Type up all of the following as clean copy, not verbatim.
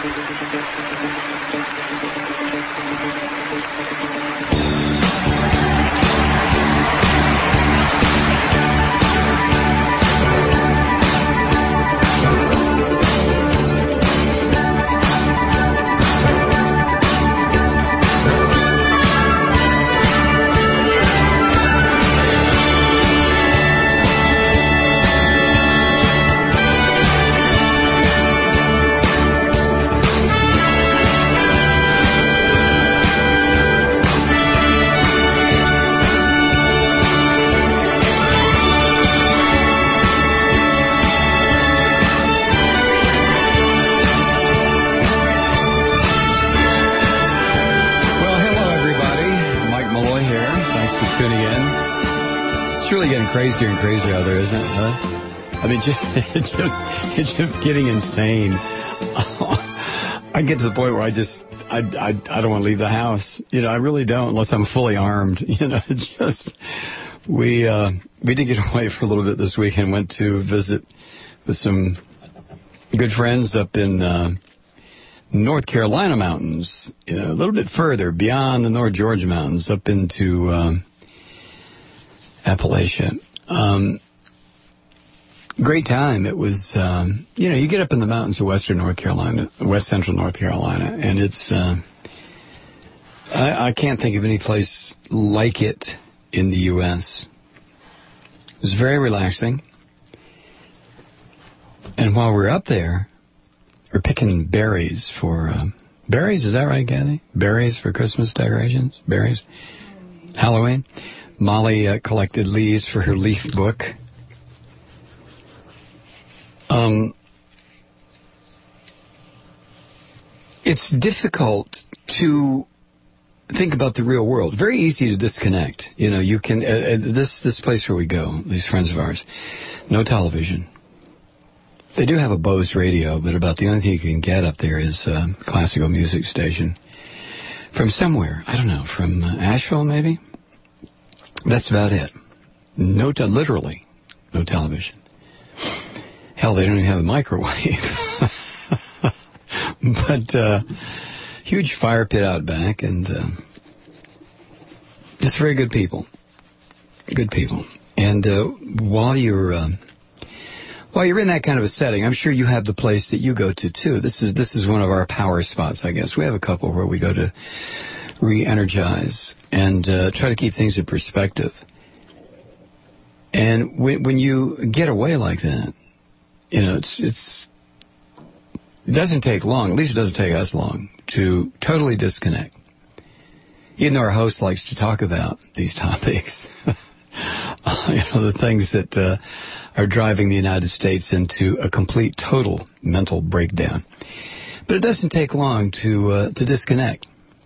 Crazier and crazier out there, isn't it? Huh? I mean, it's just getting insane. I get to the point where I don't want to leave the house. You know, I really don't, unless I'm fully armed. You know, it's just we did get away for a little bit this weekend. Went to visit with some good friends up in North Carolina mountains. You know, a little bit further beyond the North Georgia mountains, up into Appalachia. Great time. It was, you know, you get up in the mountains of western North Carolina, west central North Carolina, and it's, I can't think of any place like it in the U.S. It was very relaxing. And while we're up there, we're picking berries for, berries, is that right, Kathy? Berries for Christmas decorations? Berries? Halloween? Molly collected leaves for her leaf book. It's difficult to think about the real world. Very easy to disconnect. You know, you can, this place where we go, these friends of ours, no television. They do have a Bose radio, but about the only thing you can get up there is a classical music station. From somewhere, I don't know, from Asheville maybe? That's about it. Literally, no television. Hell, they don't even have a microwave. But huge fire pit out back, and just very good people. Good people. And while you're in that kind of a setting, I'm sure you have the place that you go to too. This is one of our power spots, I guess. We have a couple where we go to re-energize and try to keep things in perspective. And when you get away like that, you know, it doesn't take long, at least it doesn't take us long, to totally disconnect. Even though our host likes to talk about these topics, you know, the things that are driving the United States into a complete, total mental breakdown. But it doesn't take long to disconnect.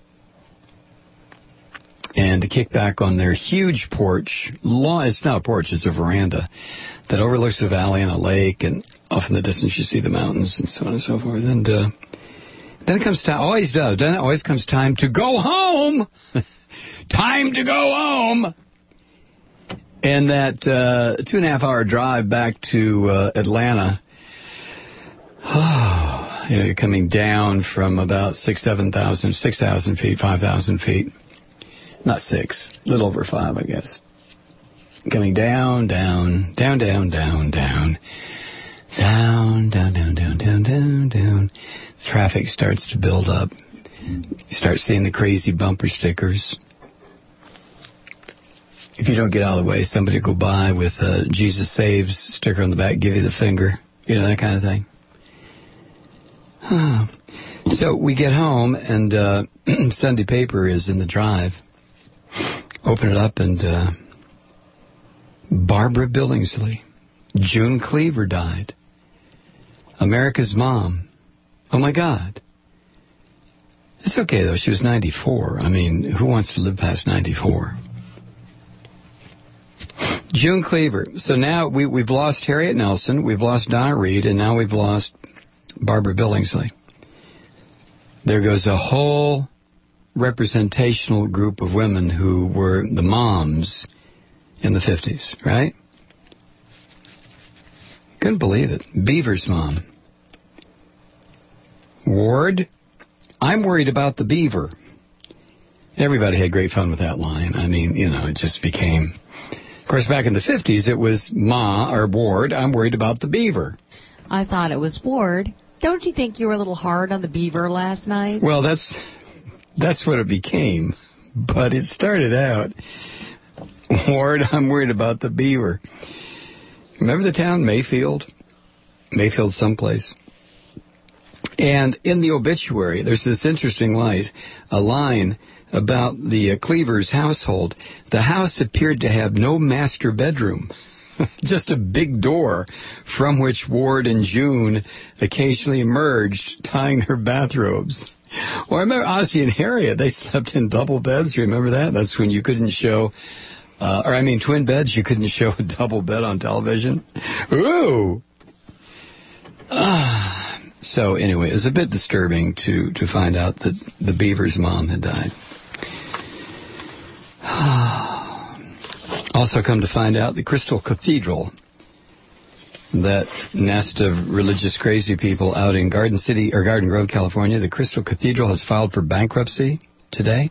And to kick back on their huge porch, it's not a porch, it's a veranda, that overlooks the valley and a lake, and off in the distance you see the mountains and so on and so forth. And then it comes time, always does, then it always comes time to go home! Time to go home! And that 2.5 hour drive back to Atlanta, you know, you're coming down from about 6,000 feet, 5,000 feet. Not 6, a little over 5, I guess. Coming down, down, down, down, down, down, down, down, down, down, down, down, down. Traffic starts to build up. You start seeing the crazy bumper stickers. If you don't get out of the way, somebody will go by with a Jesus Saves sticker on the back, give you the finger. You know, that kind of thing. So we get home, and Sunday paper is in the drive. Open it up, and Barbara Billingsley, June Cleaver died. America's mom. Oh, my God. It's okay, though. She was 94. I mean, who wants to live past 94? June Cleaver. So now we've lost Harriet Nelson, we've lost Donna Reed, and now we've lost Barbara Billingsley. There goes a whole representational group of women who were the moms in the 50s, right? Couldn't believe it. Beaver's mom. Ward, I'm worried about the beaver. Everybody had great fun with that line. I mean, it just became... Of course, back in the 50s, it was Ward, I'm worried about the beaver. I thought it was Ward. Don't you think you were a little hard on the beaver last night? Well, that's what it became. But it started out, Ward, I'm worried about the beaver. Remember the town, Mayfield? Mayfield someplace. And in the obituary, there's this interesting line about the Cleavers household. The house appeared to have no master bedroom, just a big door from which Ward and June occasionally emerged, tying their bathrobes. Well, I remember Ozzie and Harriet, they slept in double beds. You remember that? That's when you couldn't show, twin beds, you couldn't show a double bed on television. Ooh! So anyway, it was a bit disturbing to find out that the beaver's mom had died. Also come to find out the Crystal Cathedral, that nest of religious crazy people out in Garden Grove, California, the Crystal Cathedral has filed for bankruptcy today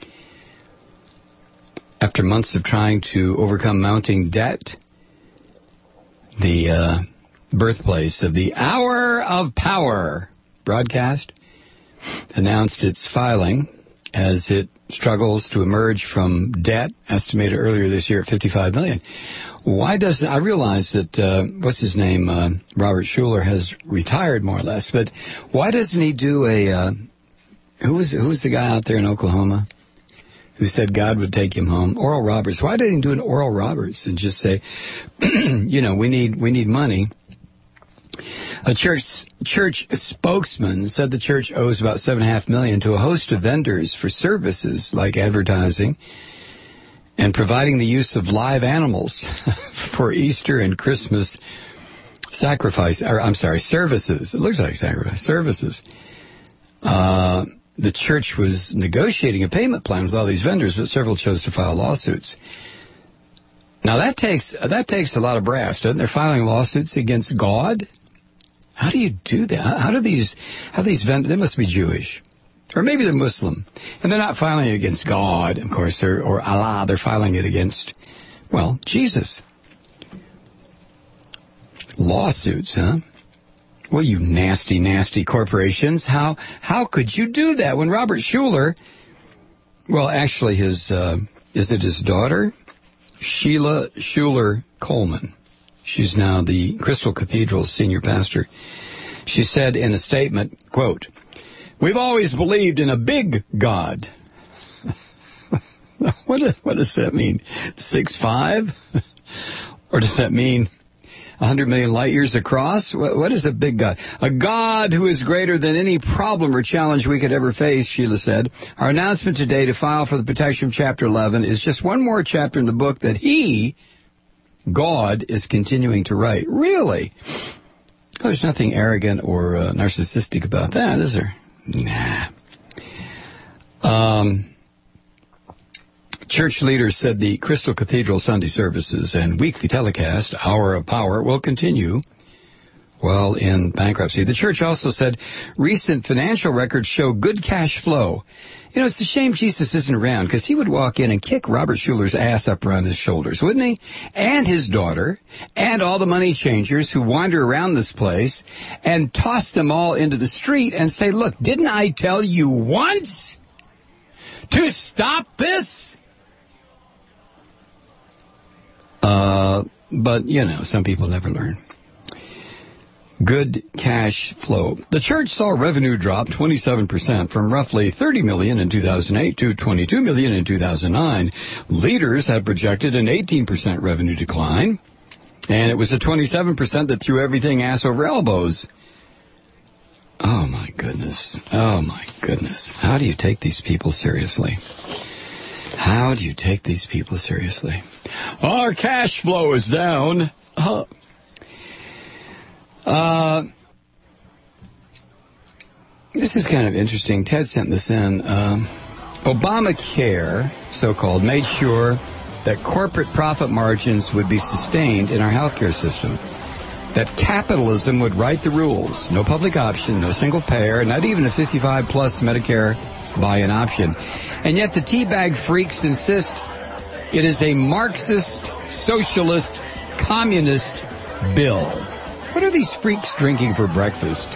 after months of trying to overcome mounting debt. The birthplace of the Hour of Power broadcast announced its filing as it struggles to emerge from debt estimated earlier this year at $55 million. Why doesn't I realize that what's his name, Robert Schuller has retired more or less, but why doesn't he do a who was the guy out there in Oklahoma who said God would take him home? Oral Roberts. Why didn't he do an Oral Roberts and just say, we need money? A church spokesman said the church owes about $7.5 million to a host of vendors for services like advertising and providing the use of live animals for Easter and Christmas services. It looks like sacrifice services. The church was negotiating a payment plan with all these vendors, but several chose to file lawsuits. Now that takes a lot of brass, doesn't it? They're filing lawsuits against God. How do you do that? How do these vendors, they must be Jewish. Or maybe they're Muslim. And they're not filing it against God, of course, or Allah. They're filing it against, Jesus. Lawsuits, huh? Well, you nasty, nasty corporations. How could you do that when Robert Schuller, actually is it his daughter? Sheila Schuller Coleman. She's now the Crystal Cathedral's senior pastor. She said in a statement, quote, "We've always believed in a big God." What does that mean? 6'5"? Or does that mean 100 million light years across? What is a big God? A God who is greater than any problem or challenge we could ever face, Sheila said. Our announcement today to file for the protection of Chapter 11 is just one more chapter in the book that God is continuing to write. Really? Well, there's nothing arrogant or narcissistic about that, is there? Nah. Church leaders said the Crystal Cathedral Sunday services and weekly telecast, Hour of Power, will continue while in bankruptcy. The church also said recent financial records show good cash flow. It's a shame Jesus isn't around, because he would walk in and kick Robert Schuller's ass up around his shoulders, wouldn't he? And his daughter, and all the money changers who wander around this place, and toss them all into the street and say, look, didn't I tell you once to stop this? But, some people never learn. Good cash flow. The church saw revenue drop 27% from roughly $30 million in 2008 to $22 million in 2009. Leaders had projected an 18% revenue decline, and it was a 27% that threw everything ass over elbows. Oh, my goodness. Oh, my goodness. How do you take these people seriously? How do you take these people seriously? Our cash flow is down. This is kind of interesting. Ted sent this in. Obamacare, so-called, made sure that corporate profit margins would be sustained in our healthcare system. that capitalism would write the rules. No public option, no single payer, not even a 55-plus Medicare buy-in option. And yet the teabag freaks insist it is a Marxist, socialist, communist bill. What are these freaks drinking for breakfast?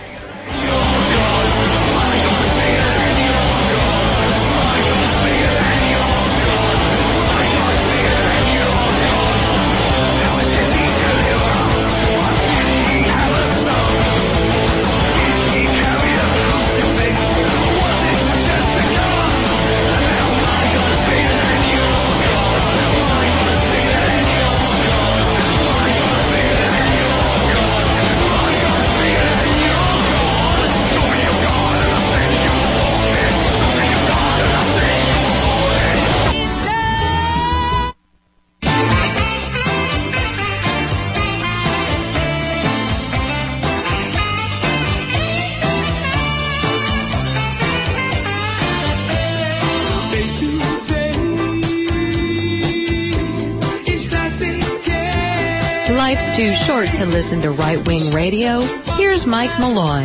Life's too short to listen to right-wing radio. Here's Mike Malloy.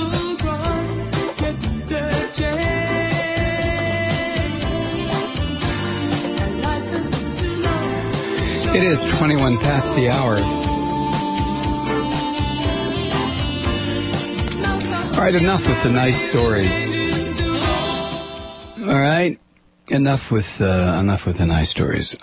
It is 21 past the hour. All right, enough with the nice stories. All right, enough with the nice stories.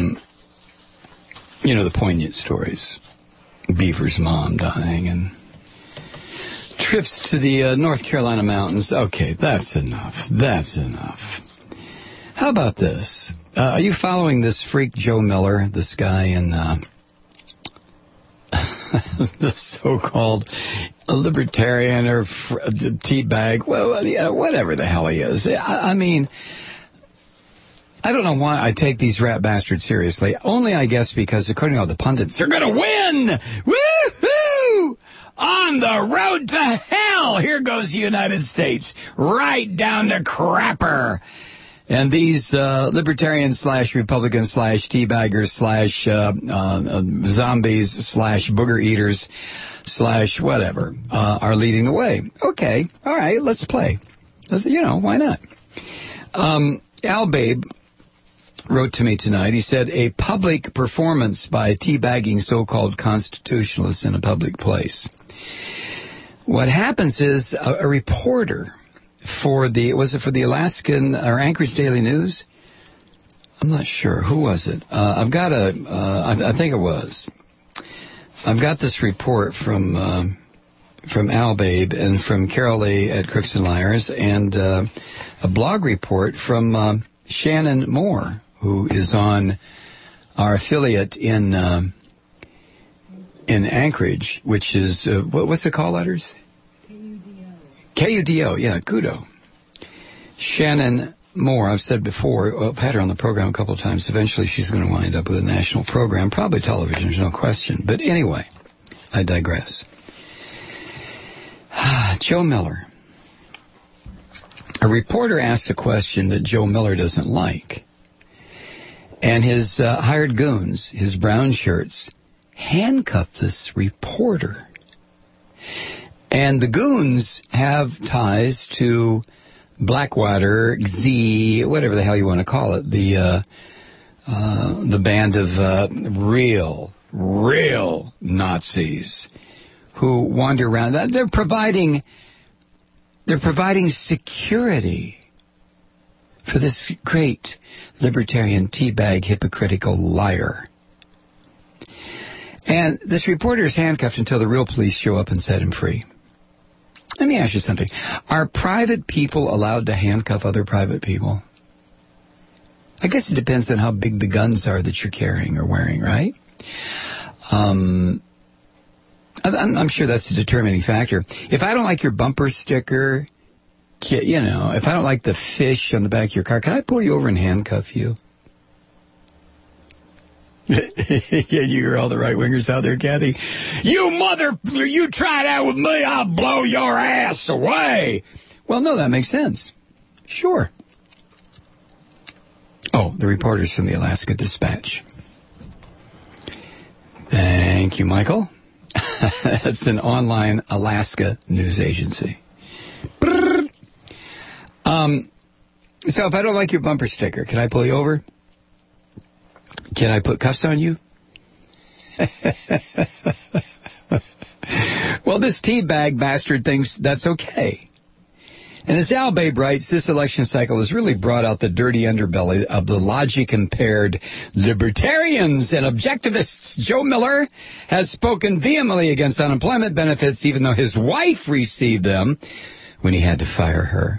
You know, the poignant stories. Beaver's mom dying and trips to the North Carolina mountains. Okay, that's enough. That's enough. How about this? Are you following this freak Joe Miller, this guy in the so-called libertarian or teabag? Well, yeah, whatever the hell he is. I mean, I don't know why I take these rat bastards seriously. Only, I guess, because according to all the pundits, they're going to win! Woo-hoo! On the road to hell! Here goes the United States. Right down to crapper. And these libertarians slash Republicans slash teabaggers slash zombies slash booger eaters slash whatever are leading the way. Okay. All right. Let's play. You know, why not? Al Babe wrote to me tonight. He said, a public performance by teabagging so-called constitutionalists in a public place. What happens is a reporter for the Alaskan or Anchorage Daily News? I'm not sure. Who was it? I think it was. I've got this report from Al Babe and from Carol Lee at Crooks and Liars and a blog report from Shannon Moore, who is on our affiliate in Anchorage, which is, what's the call letters? KUDO, yeah, Kudo. Shannon Moore, I've said before, I've had her on the program a couple of times. Eventually she's going to wind up with a national program, probably television, there's no question. But anyway, I digress. Joe Miller. A reporter asks a question that Joe Miller doesn't like. And his hired goons, his brown shirts, handcuff this reporter. And the goons have ties to Blackwater, Z, whatever the hell you want to call it, the band of real Nazis who wander around. They're providing security for this great libertarian teabag hypocritical liar. And this reporter is handcuffed until the real police show up and set him free. Let me ask you something. Are private people allowed to handcuff other private people? I guess it depends on how big the guns are that you're carrying or wearing, right? I'm sure that's a determining factor. If I don't like your bumper sticker, you know, if I don't like the fish on the back of your car, can I pull you over and handcuff you? Yeah, you hear all the right-wingers out there, Kathy. You try that with me, I'll blow your ass away. Well, no, that makes sense. Sure. Oh, the reporters from the Alaska Dispatch. Thank you, Michael. That's an online Alaska news agency. So if I don't like your bumper sticker, can I pull you over? Can I put cuffs on you? Well, this teabag bastard thinks that's okay. And as Al Babe writes, this election cycle has really brought out the dirty underbelly of the logic-impaired libertarians and objectivists. Joe Miller has spoken vehemently against unemployment benefits, even though his wife received them when he had to fire her.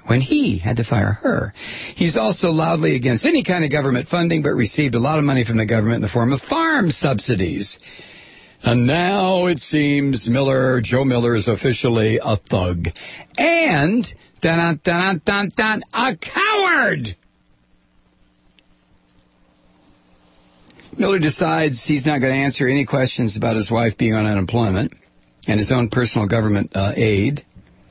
He's also loudly against any kind of government funding, but received a lot of money from the government in the form of farm subsidies. And now it seems Joe Miller is officially a thug. And, a coward! Miller decides he's not going to answer any questions about his wife being on unemployment and his own personal government aid.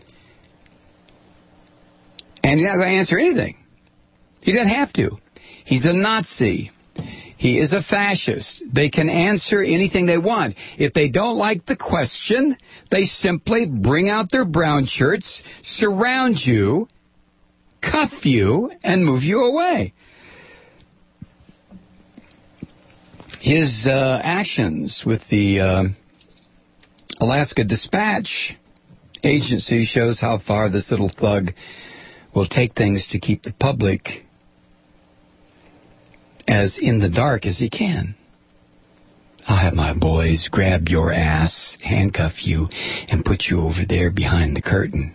And he's not going to answer anything. He doesn't have to. He's a Nazi. He is a fascist. They can answer anything they want. If they don't like the question, they simply bring out their brown shirts, surround you, cuff you, and move you away. His actions with the Alaska Dispatch agency shows how far this little thug will take things to keep the public as in the dark as he can. I'll have my boys grab your ass, handcuff you, and put you over there behind the curtain.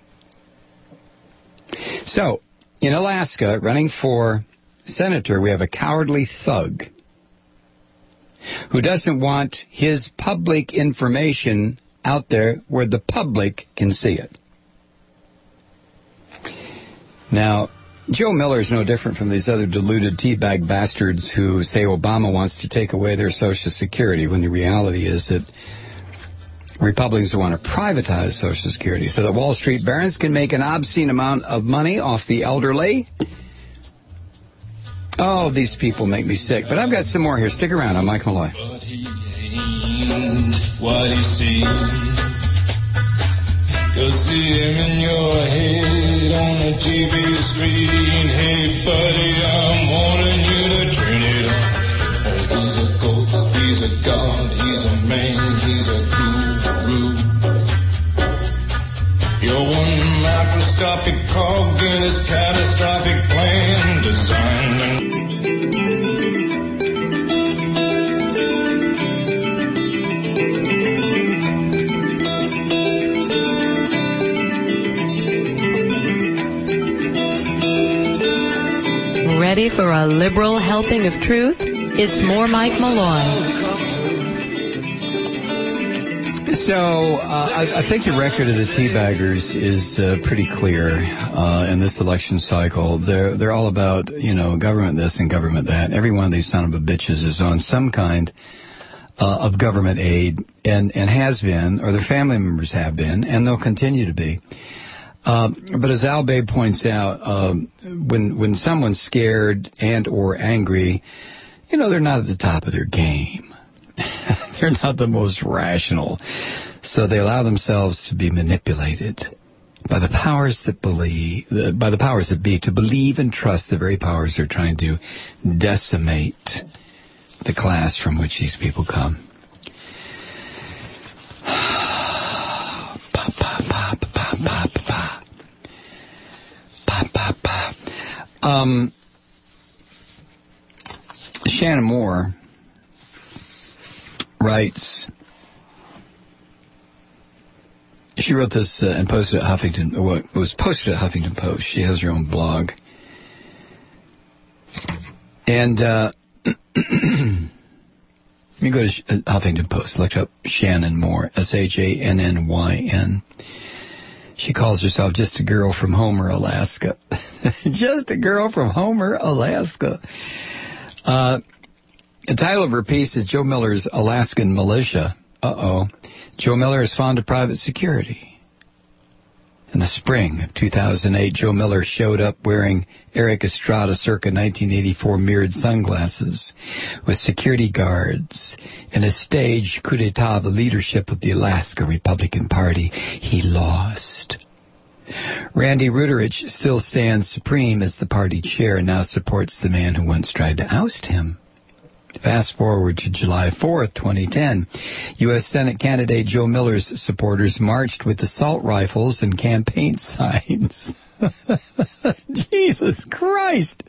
So, in Alaska, running for senator, we have a cowardly thug who doesn't want his public information out there where the public can see it. Now, Joe Miller is no different from these other deluded teabag bastards who say Obama wants to take away their Social Security, when the reality is that Republicans want to privatize Social Security so that Wall Street barons can make an obscene amount of money off the elderly. Oh, these people make me sick. But I've got some more here. Stick around. I'm Mike Malloy. But he ain't what he seems. You'll see him in your head on the TV screen. Hey, buddy, I'm warning you to turn it on. Oh, he's a ghost, he's a god, he's a man, he's a guru. You're one microscopic cog in his catastrophic plan designed. Ready for a liberal helping of truth? It's more Mike Malloy. So, I think the record of the teabaggers is pretty clear in this election cycle. They're all about, government this and government that. Every one of these son of a bitches is on some kind of government aid and has been, or their family members have been, and they'll continue to be. But as Al Babe points out, when someone's scared and or angry, they're not at the top of their game. They're not the most rational. So they allow themselves to be manipulated by the powers that be, to believe and trust the very powers they're trying to decimate the class from which these people come. Shannon Moore writes, she wrote this and posted at Huffington, well, it was posted at Huffington Post. She has her own blog. And let me go to Huffington Post, look up Shannon Moore, Shannyn. She calls herself just a girl from Homer, Alaska. Just a girl from Homer, Alaska. The title of her piece is Joe Miller's Alaskan Militia. Joe Miller is fond of private security. In the spring of 2008, Joe Miller showed up wearing Eric Estrada circa 1984 mirrored sunglasses with security guards in a staged coup d'etat of the leadership of the Alaska Republican Party. He lost. Randy Ruderich still stands supreme as the party chair and now supports the man who once tried to oust him. Fast forward to July 4th, 2010. U.S. Senate candidate Joe Miller's supporters marched with assault rifles and campaign signs. Jesus Christ.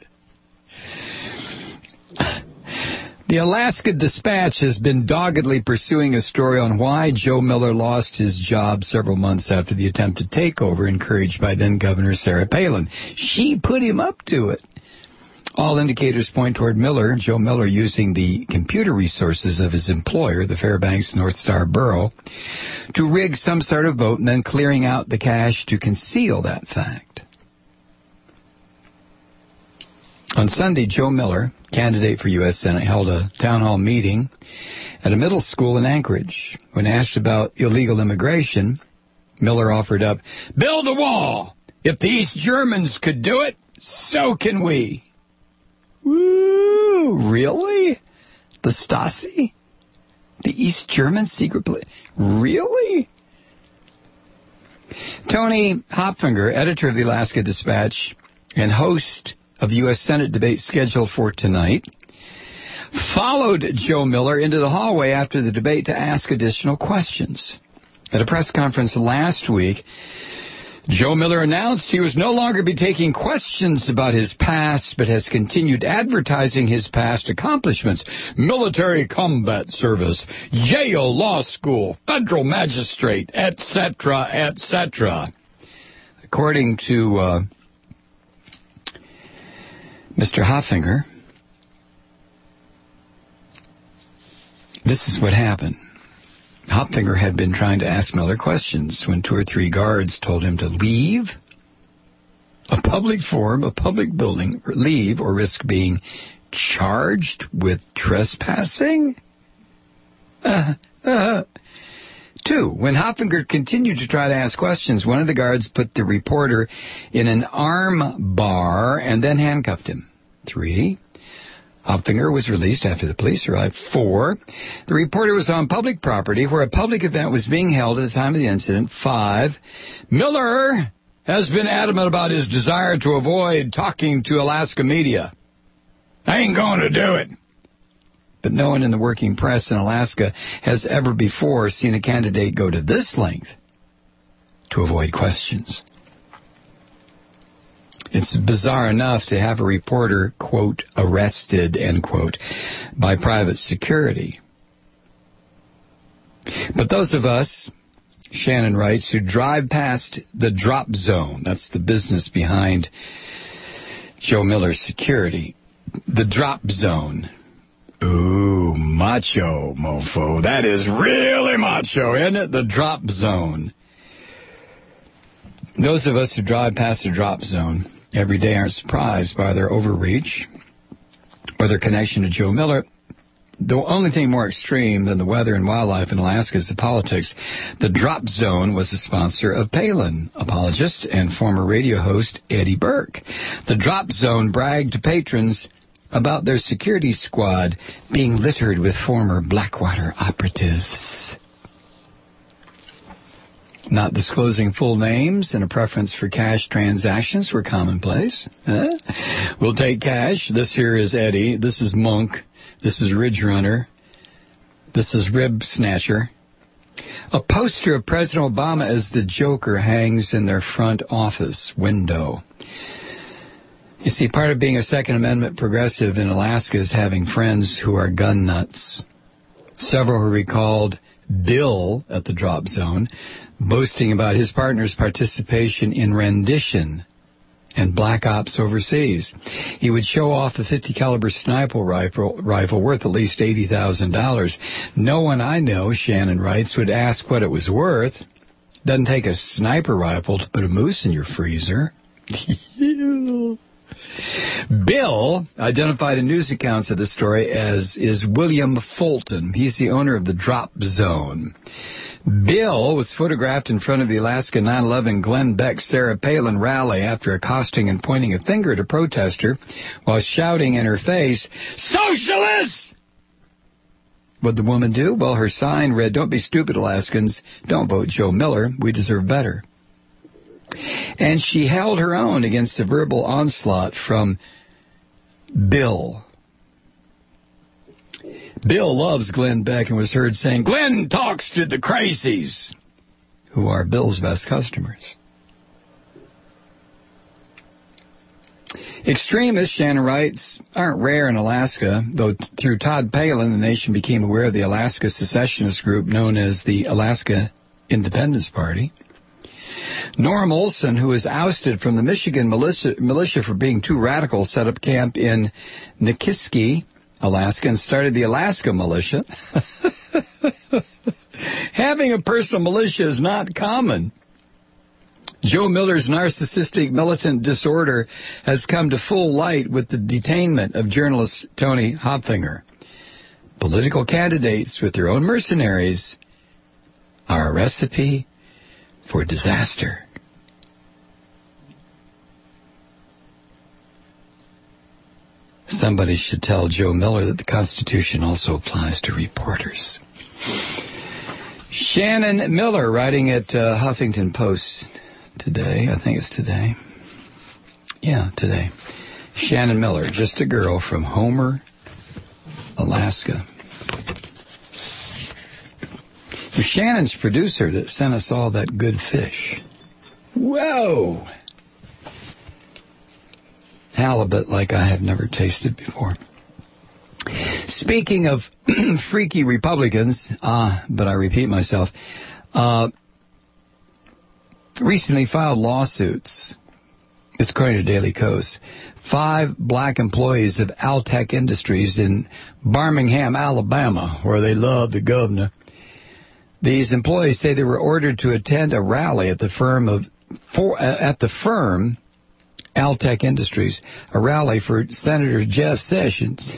The Alaska Dispatch has been doggedly pursuing a story on why Joe Miller lost his job several months after the attempted takeover, encouraged by then-Governor Sarah Palin. She put him up to it. All indicators point toward Joe Miller, using the computer resources of his employer, the Fairbanks North Star Borough, to rig some sort of vote and then clearing out the cash to conceal that fact. On Sunday, Joe Miller, candidate for U.S. Senate, held a town hall meeting at a middle school in Anchorage. When asked about illegal immigration, Miller offered up, "Build a wall. If the East Germans could do it, so can we." Woo! Really? The Stasi? The East German secret police? Really? Tony Hopfinger, editor of the Alaska Dispatch and host of U.S. Senate debate scheduled for tonight, followed Joe Miller into the hallway after the debate to ask additional questions. At a press conference last week, Joe Miller announced he was no longer be taking questions about his past, but has continued advertising his past accomplishments: military combat service, Yale Law School, federal magistrate, etc., etc. According to Mr. Hoffinger, this is what happened. Hopfinger had been trying to ask Miller questions when 2 or 3 guards told him to leave a public forum, a public building, or leave or risk being charged with trespassing. 2, when Hopfinger continued to try to ask questions, one of the guards put the reporter in an arm bar and then handcuffed him. 3, Hopfinger was released after the police arrived. 4, the reporter was on public property where a public event was being held at the time of the incident. 5, Miller has been adamant about his desire to avoid talking to Alaska media. I ain't going to do it. But no one in the working press in Alaska has ever before seen a candidate go to this length to avoid questions. It's bizarre enough to have a reporter, quote, arrested, end quote, by private security. But those of us, Shannon writes, who drive past the drop zone, that's the business behind Joe Miller's security, the drop zone. Ooh, macho, mofo. That is really macho, isn't it? The drop zone. Those of us who drive past the drop zone every day aren't surprised by their overreach or their connection to Joe Miller. The only thing more extreme than the weather and wildlife in Alaska is the politics. The drop zone was the sponsor of Palin apologist and former radio host Eddie Burke. The drop zone bragged to patrons about their security squad being littered with former Blackwater operatives. Not disclosing full names and a preference for cash transactions were commonplace. We'll take cash. This here is Eddie. This is Monk. This is Ridge Runner. This is Rib Snatcher. A poster of President Obama as the Joker hangs in their front office window. You see, part of being a Second Amendment progressive in Alaska is having friends who are gun nuts. Several who recalled Bill at the drop zone boasting about his partner's participation in rendition and black ops overseas. He would show off a .50 caliber sniper rifle worth at least $80,000. No one I know, Shannon writes, would ask what it was worth. Doesn't take a sniper rifle to put a moose in your freezer. Bill, identified in news accounts of the story as is William Fulton. He's the owner of the Drop Zone. Bill was photographed in front of the Alaska 9/11 Glenn Beck-Sarah Palin rally after accosting and pointing a finger at a protester while shouting in her face, "Socialists!" What'd the woman do? Well, her sign read, "Don't be stupid, Alaskans. Don't vote Joe Miller. We deserve better." And she held her own against a verbal onslaught from Bill. Bill loves Glenn Beck and was heard saying, "Glenn talks to the crazies," who are Bill's best customers. Extremists, Shannon writes, aren't rare in Alaska, though through Todd Palin, the nation became aware of the Alaska secessionist group known as the Alaska Independence Party. Norm Olson, who was ousted from the Michigan militia for being too radical, set up camp in Nikiski, Alaska, and started the Alaska Militia. Having a personal militia is not common. Joe Miller's narcissistic militant disorder has come to full light with the detainment of journalist Tony Hopfinger. Political candidates with their own mercenaries are a recipe for disaster. Somebody should tell Joe Miller that the Constitution also applies to reporters. Shannon Miller, writing at Huffington Post today. I think it's today. Yeah, today. Shannon Miller, just a girl from Homer, Alaska. It was Shannon's producer that sent us all that good fish. Whoa! Halibut like I have never tasted before. Speaking of freaky Republicans, but I repeat myself, recently filed lawsuits, it's according to Daily Kos, 5 black employees of Altec Industries in Birmingham, Alabama, where they love the governor. These employees say they were ordered to attend a rally at the firm Altec Industries, a rally for Senator Jeff Sessions.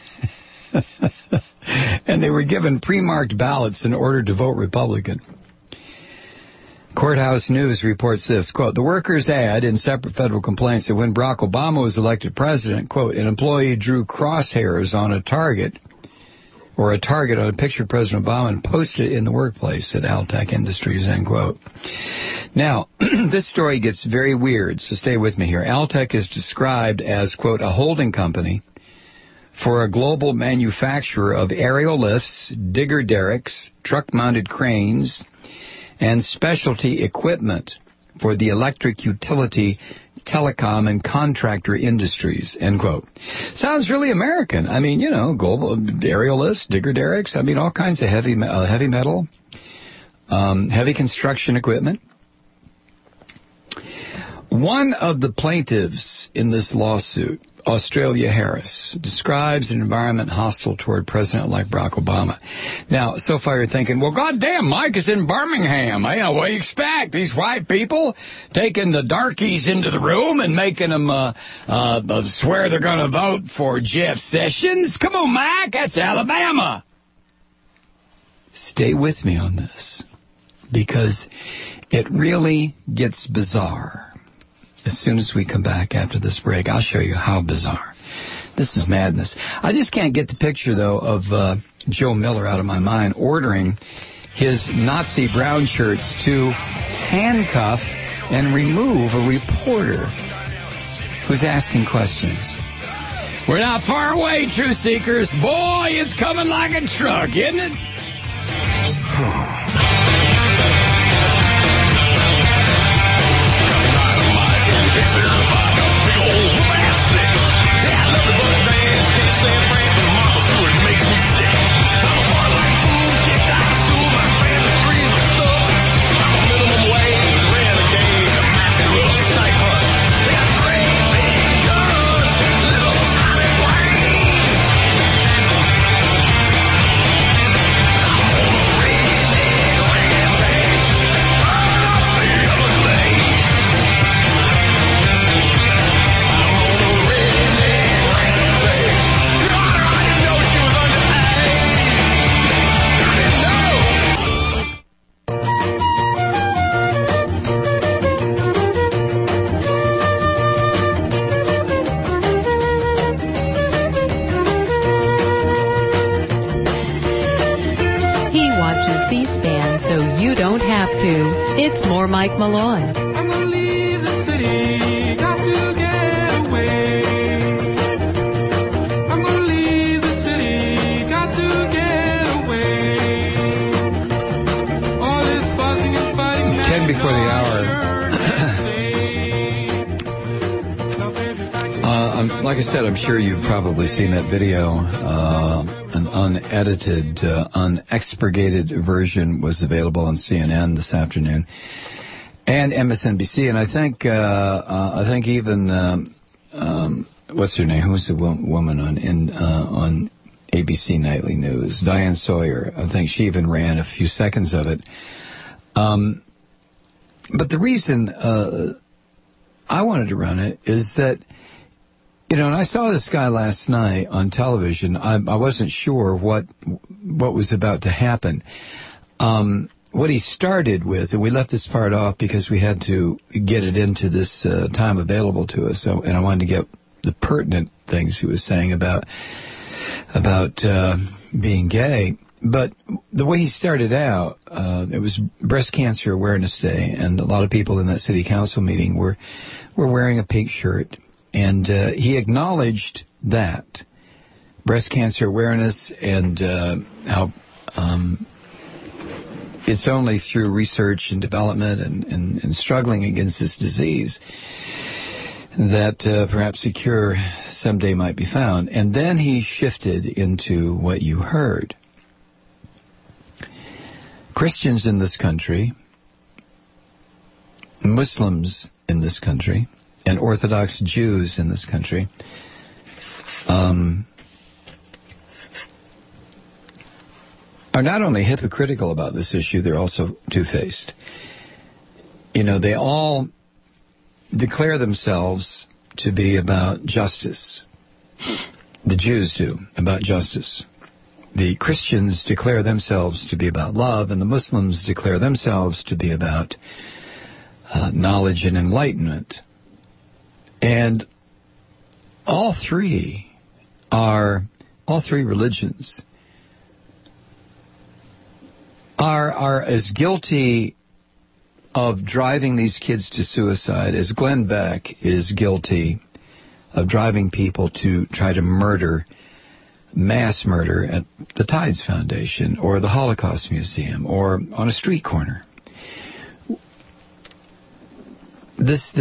And they were given pre-marked ballots in order to vote Republican. Courthouse News reports this, quote, the workers add in separate federal complaints that when Barack Obama was elected president, quote, an employee drew crosshairs on a target on a picture of President Obama and posted it in the workplace at Altec Industries, end quote. Now, this story gets very weird, so stay with me here. Altec is described as, quote, a holding company for a global manufacturer of aerial lifts, digger derricks, truck-mounted cranes, and specialty equipment for the electric utility, telecom, and contractor industries, end quote. Sounds really American. I mean, global aerial lifts, digger derricks, all kinds of heavy metal, heavy construction equipment. One of the plaintiffs in this lawsuit, Australia Harris, describes an environment hostile toward President-elect Barack Obama. Now, so far you're thinking, well, goddamn, Mike is in Birmingham. What do you expect? These white people taking the darkies into the room and making them swear they're going to vote for Jeff Sessions? Come on, Mike, that's Alabama. Stay with me on this, because it really gets bizarre. As soon as we come back after this break, I'll show you how bizarre. This is madness. I just can't get the picture, though, of Joe Miller out of my mind ordering his Nazi brown shirts to handcuff and remove a reporter who's asking questions. We're not far away, truth seekers. Boy, it's coming like a truck, isn't it? Mike Malloy. I'm gonna leave the city, got to get away. I'm gonna leave the city, got to get away. All this fussing and fighting. 10 before the hour. Like I said, I'm sure you've probably seen that video. An unedited, unexpurgated version was available on CNN this afternoon and MSNBC. And I think even what's her name? Who's the woman on ABC Nightly News? Diane Sawyer. I think she even ran a few seconds of it. But the reason I wanted to run it is that, you know, and I saw this guy last night on television. I wasn't sure what was about to happen. What he started with, and we left this part off because we had to get it into this time available to us, and I wanted to get the pertinent things he was saying about being gay. But the way he started out, it was Breast Cancer Awareness Day, and a lot of people in that city council meeting were wearing a pink shirt. And he acknowledged that breast cancer awareness and how it's only through research and development and struggling against this disease that perhaps a cure someday might be found. And then he shifted into what you heard. Christians in this country, Muslims in this country, and Orthodox Jews in this country are not only hypocritical about this issue, they're also two-faced. You know, they all declare themselves to be about justice. The Jews do, about justice. The Christians declare themselves to be about love, and the Muslims declare themselves to be about knowledge and enlightenment. And all three religions are as guilty of driving these kids to suicide as Glenn Beck is guilty of driving people to try to mass murder at the Tides Foundation or the Holocaust Museum or on a street corner. This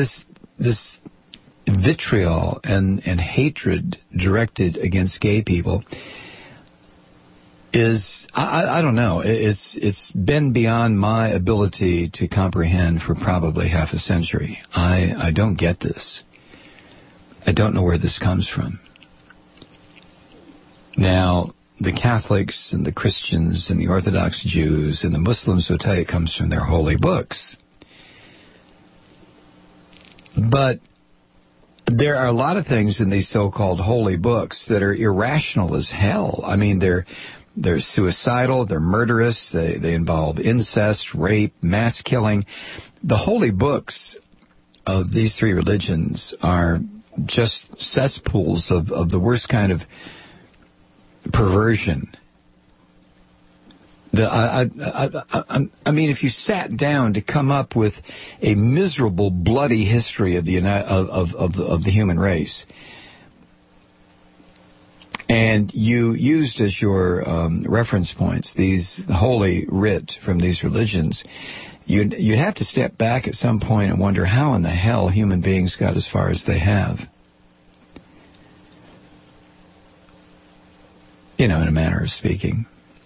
vitriol and hatred directed against gay people is, I don't know, it's been beyond my ability to comprehend for probably half a century. I don't get this. I don't know where this comes from. Now, the Catholics and the Christians and the Orthodox Jews and the Muslims will tell you it comes from their holy books. But there are a lot of things in these so-called holy books that are irrational as hell. I mean, they're suicidal, they're murderous, they involve incest, rape, mass killing. The holy books of these three religions are just cesspools of the worst kind of perversion. I mean, if you sat down to come up with a miserable, bloody history of the human race, and you used as your reference points these holy writ from these religions, you'd have to step back at some point and wonder how in the hell human beings got as far as they have. You know, in a manner of speaking.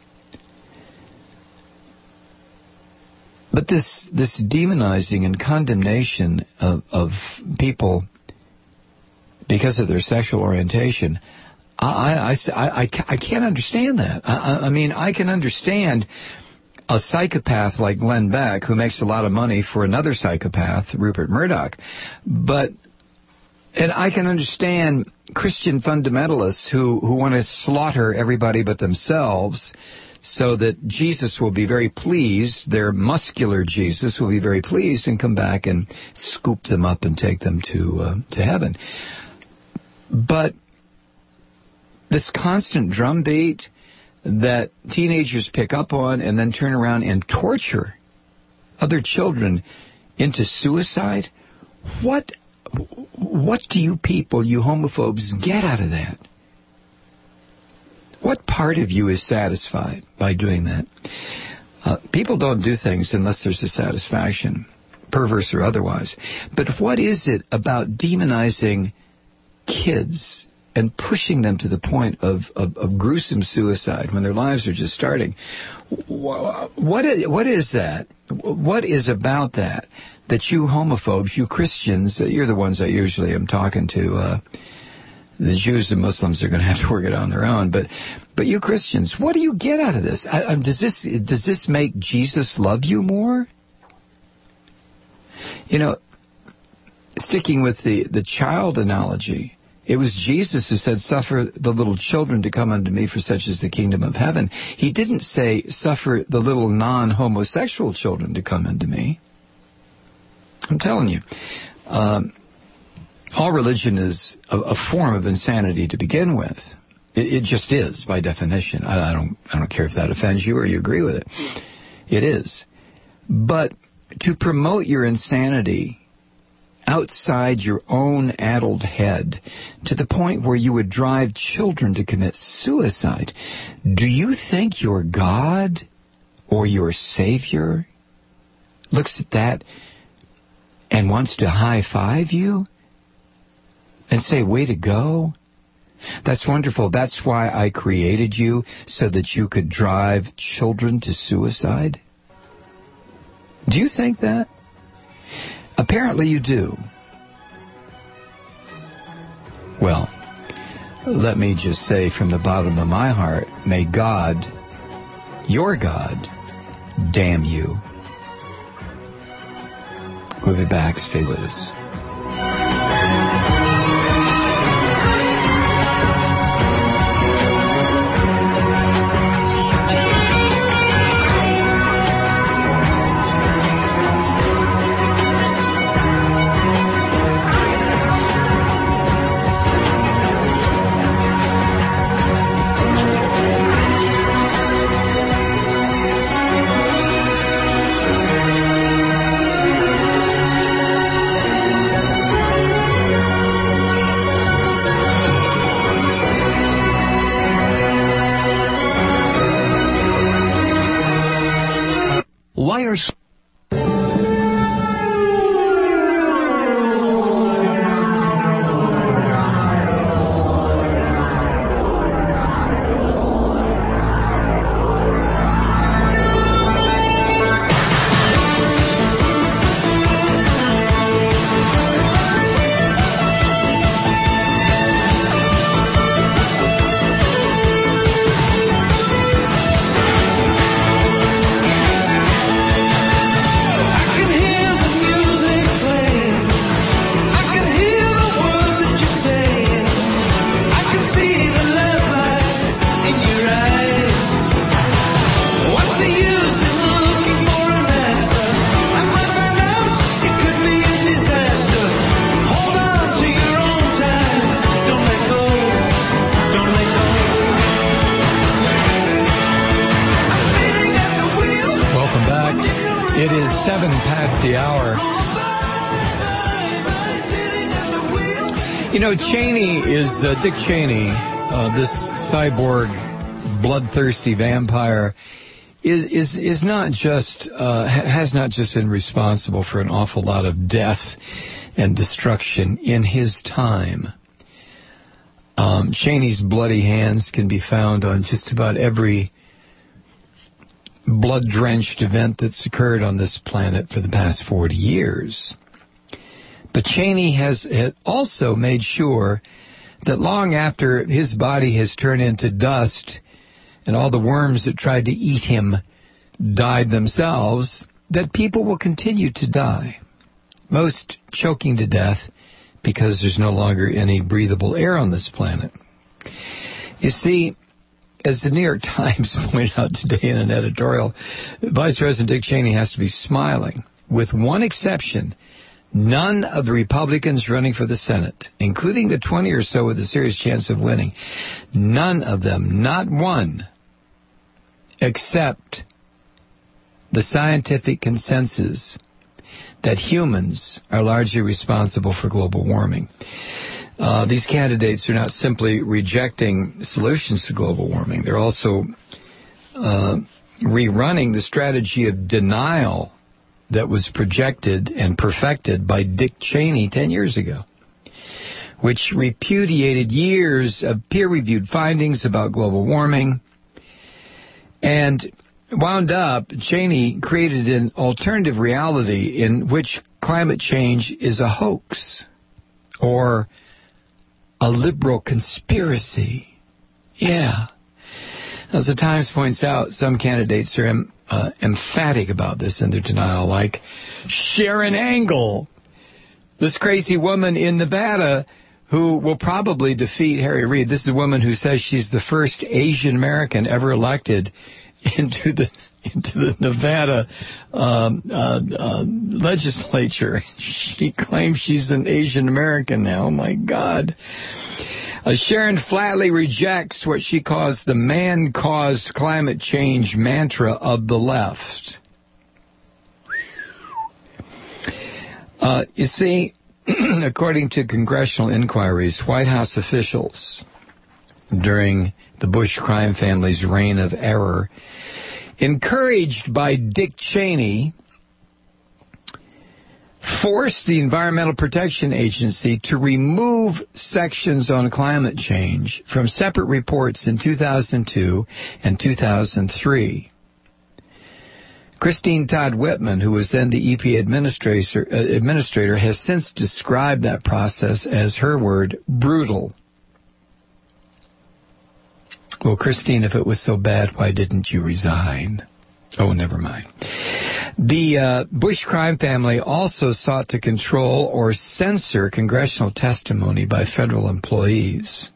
But this demonizing and condemnation of people because of their sexual orientation, I can't understand that. I mean, I can understand a psychopath like Glenn Beck who makes a lot of money for another psychopath, Rupert Murdoch, and I can understand Christian fundamentalists who want to slaughter everybody but themselves so that Jesus will be very pleased, their muscular Jesus will be very pleased and come back and scoop them up and take them to heaven. But this constant drumbeat that teenagers pick up on and then turn around and torture other children into suicide? What do you people, you homophobes, get out of that? What part of you is satisfied by doing that? People don't do things unless there's a satisfaction, perverse or otherwise. But what is it about demonizing kids and pushing them to the point of gruesome suicide when their lives are just starting? What is that? What is about that you homophobes, you Christians, you're the ones I usually am talking to. The Jews and Muslims are going to have to work it out on their own. But you Christians, what do you get out of this? Does this make Jesus love you more? You know, sticking with the child analogy, it was Jesus who said, "Suffer the little children to come unto me, for such is the kingdom of heaven." He didn't say, "Suffer the little non-homosexual children to come unto me." I'm telling you. All religion is a form of insanity to begin with. It just is, by definition. I don't care if that offends you or you agree with it. It is. But to promote your insanity outside your own addled head to the point where you would drive children to commit suicide, do you think your God or your Savior looks at that and wants to high-five you? And say, way to go? That's wonderful. That's why I created you, so that you could drive children to suicide? Do you think that? Apparently you do. Well, let me just say from the bottom of my heart, may God, your God, damn you. We'll be back. Stay with us. Why are It is 7 past the hour. You know, Cheney is, Dick Cheney, this cyborg, bloodthirsty vampire, is not just, has not just been responsible for an awful lot of death and destruction in his time. Cheney's bloody hands can be found on just about every blood-drenched event that's occurred on this planet for the past 40 years. But Cheney has also made sure that long after his body has turned into dust and all the worms that tried to eat him died themselves, that people will continue to die, most choking to death because there's no longer any breathable air on this planet. You see, as the New York Times pointed out today in an editorial, Vice President Dick Cheney has to be smiling. With one exception, none of the Republicans running for the Senate, including the 20 or so with a serious chance of winning, none of them, not one, accept the scientific consensus that humans are largely responsible for global warming. These candidates are not simply rejecting solutions to global warming. They're also rerunning the strategy of denial that was projected and perfected by Dick Cheney 10 years ago, which repudiated years of peer-reviewed findings about global warming and wound up, Cheney created an alternative reality in which climate change is a hoax or a liberal conspiracy. Yeah. As the Times points out, some candidates are emphatic about this in their denial, like Sharon Angle, this crazy woman in Nevada who will probably defeat Harry Reid. This is a woman who says she's the first Asian American ever elected into the Nevada legislature. She claims she's an Asian American now. Oh, my God. Sharon flatly rejects what she calls the man-caused climate change mantra of the left. You see, according to congressional inquiries, White House officials during the Bush crime family's reign of error, encouraged by Dick Cheney, forced the Environmental Protection Agency to remove sections on climate change from separate reports in 2002 and 2003. Christine Todd Whitman, who was then the EPA administrator, has since described that process as, her word, brutal. Well, Christine, if it was so bad, why didn't you resign? Oh, never mind. The Bush crime family also sought to control or censor congressional testimony by federal employees.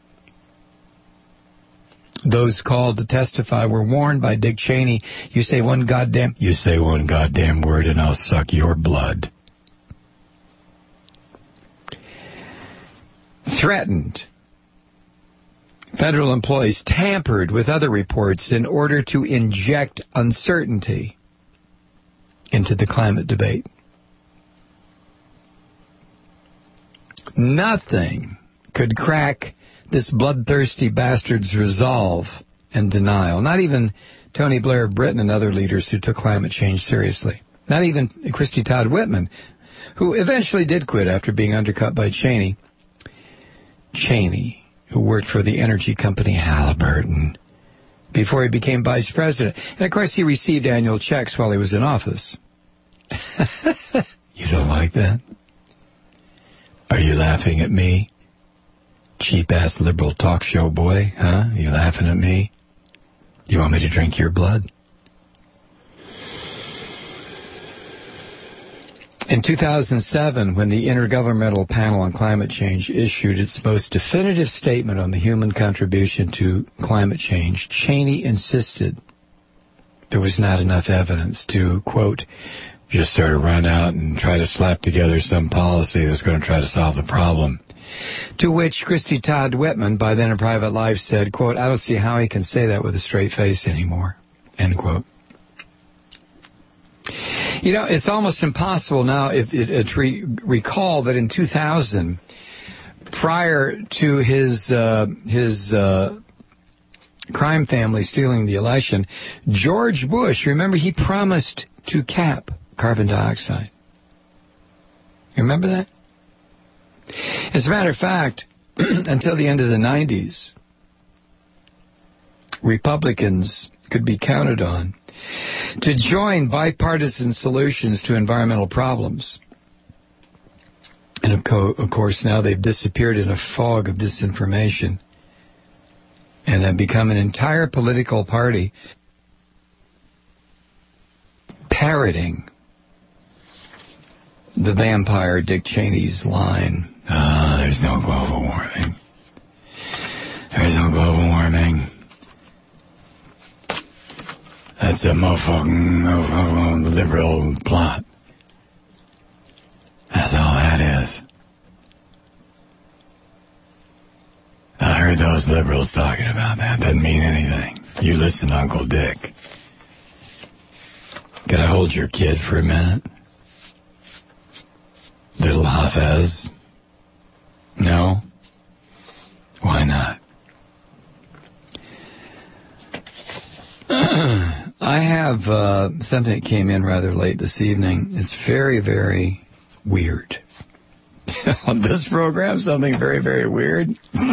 Those called to testify were warned by Dick Cheney, you say one goddamn word and I'll suck your blood. Threatened. Federal employees tampered with other reports in order to inject uncertainty into the climate debate. Nothing could crack this bloodthirsty bastard's resolve and denial. Not even Tony Blair of Britain and other leaders who took climate change seriously. Not even Christy Todd Whitman, who eventually did quit after being undercut by Cheney. Cheney, who worked for the energy company Halliburton before he became vice president. And, of course, he received annual checks while he was in office. You don't like that? Are you laughing at me? Cheap-ass liberal talk show boy, huh? You laughing at me? You want me to drink your blood? In 2007, when the Intergovernmental Panel on Climate Change issued its most definitive statement on the human contribution to climate change, Cheney insisted there was not enough evidence to, quote, just sort of run out and try to slap together some policy that's going to try to solve the problem. To which Christy Todd Whitman, by then in private life, said, quote, I don't see how he can say that with a straight face anymore, end quote. You know, it's almost impossible now to recall that in 2000, prior to his crime family stealing the election, George Bush, remember, he promised to cap carbon dioxide. You remember that? As a matter of fact, until the end of the 90s, Republicans could be counted on to join bipartisan solutions to environmental problems. And of course, now they've disappeared in a fog of disinformation and have become an entire political party parroting the vampire Dick Cheney's line. There's no global warming. There's no global warming. That's a motherfucking liberal plot. That's all that is. I heard those liberals talking about that. Doesn't mean anything. You listen to Uncle Dick. Can I hold your kid for a minute? Little Hafez. No? Why not? I have something that came in rather late this evening. It's very, very weird. On this program, something very, very weird.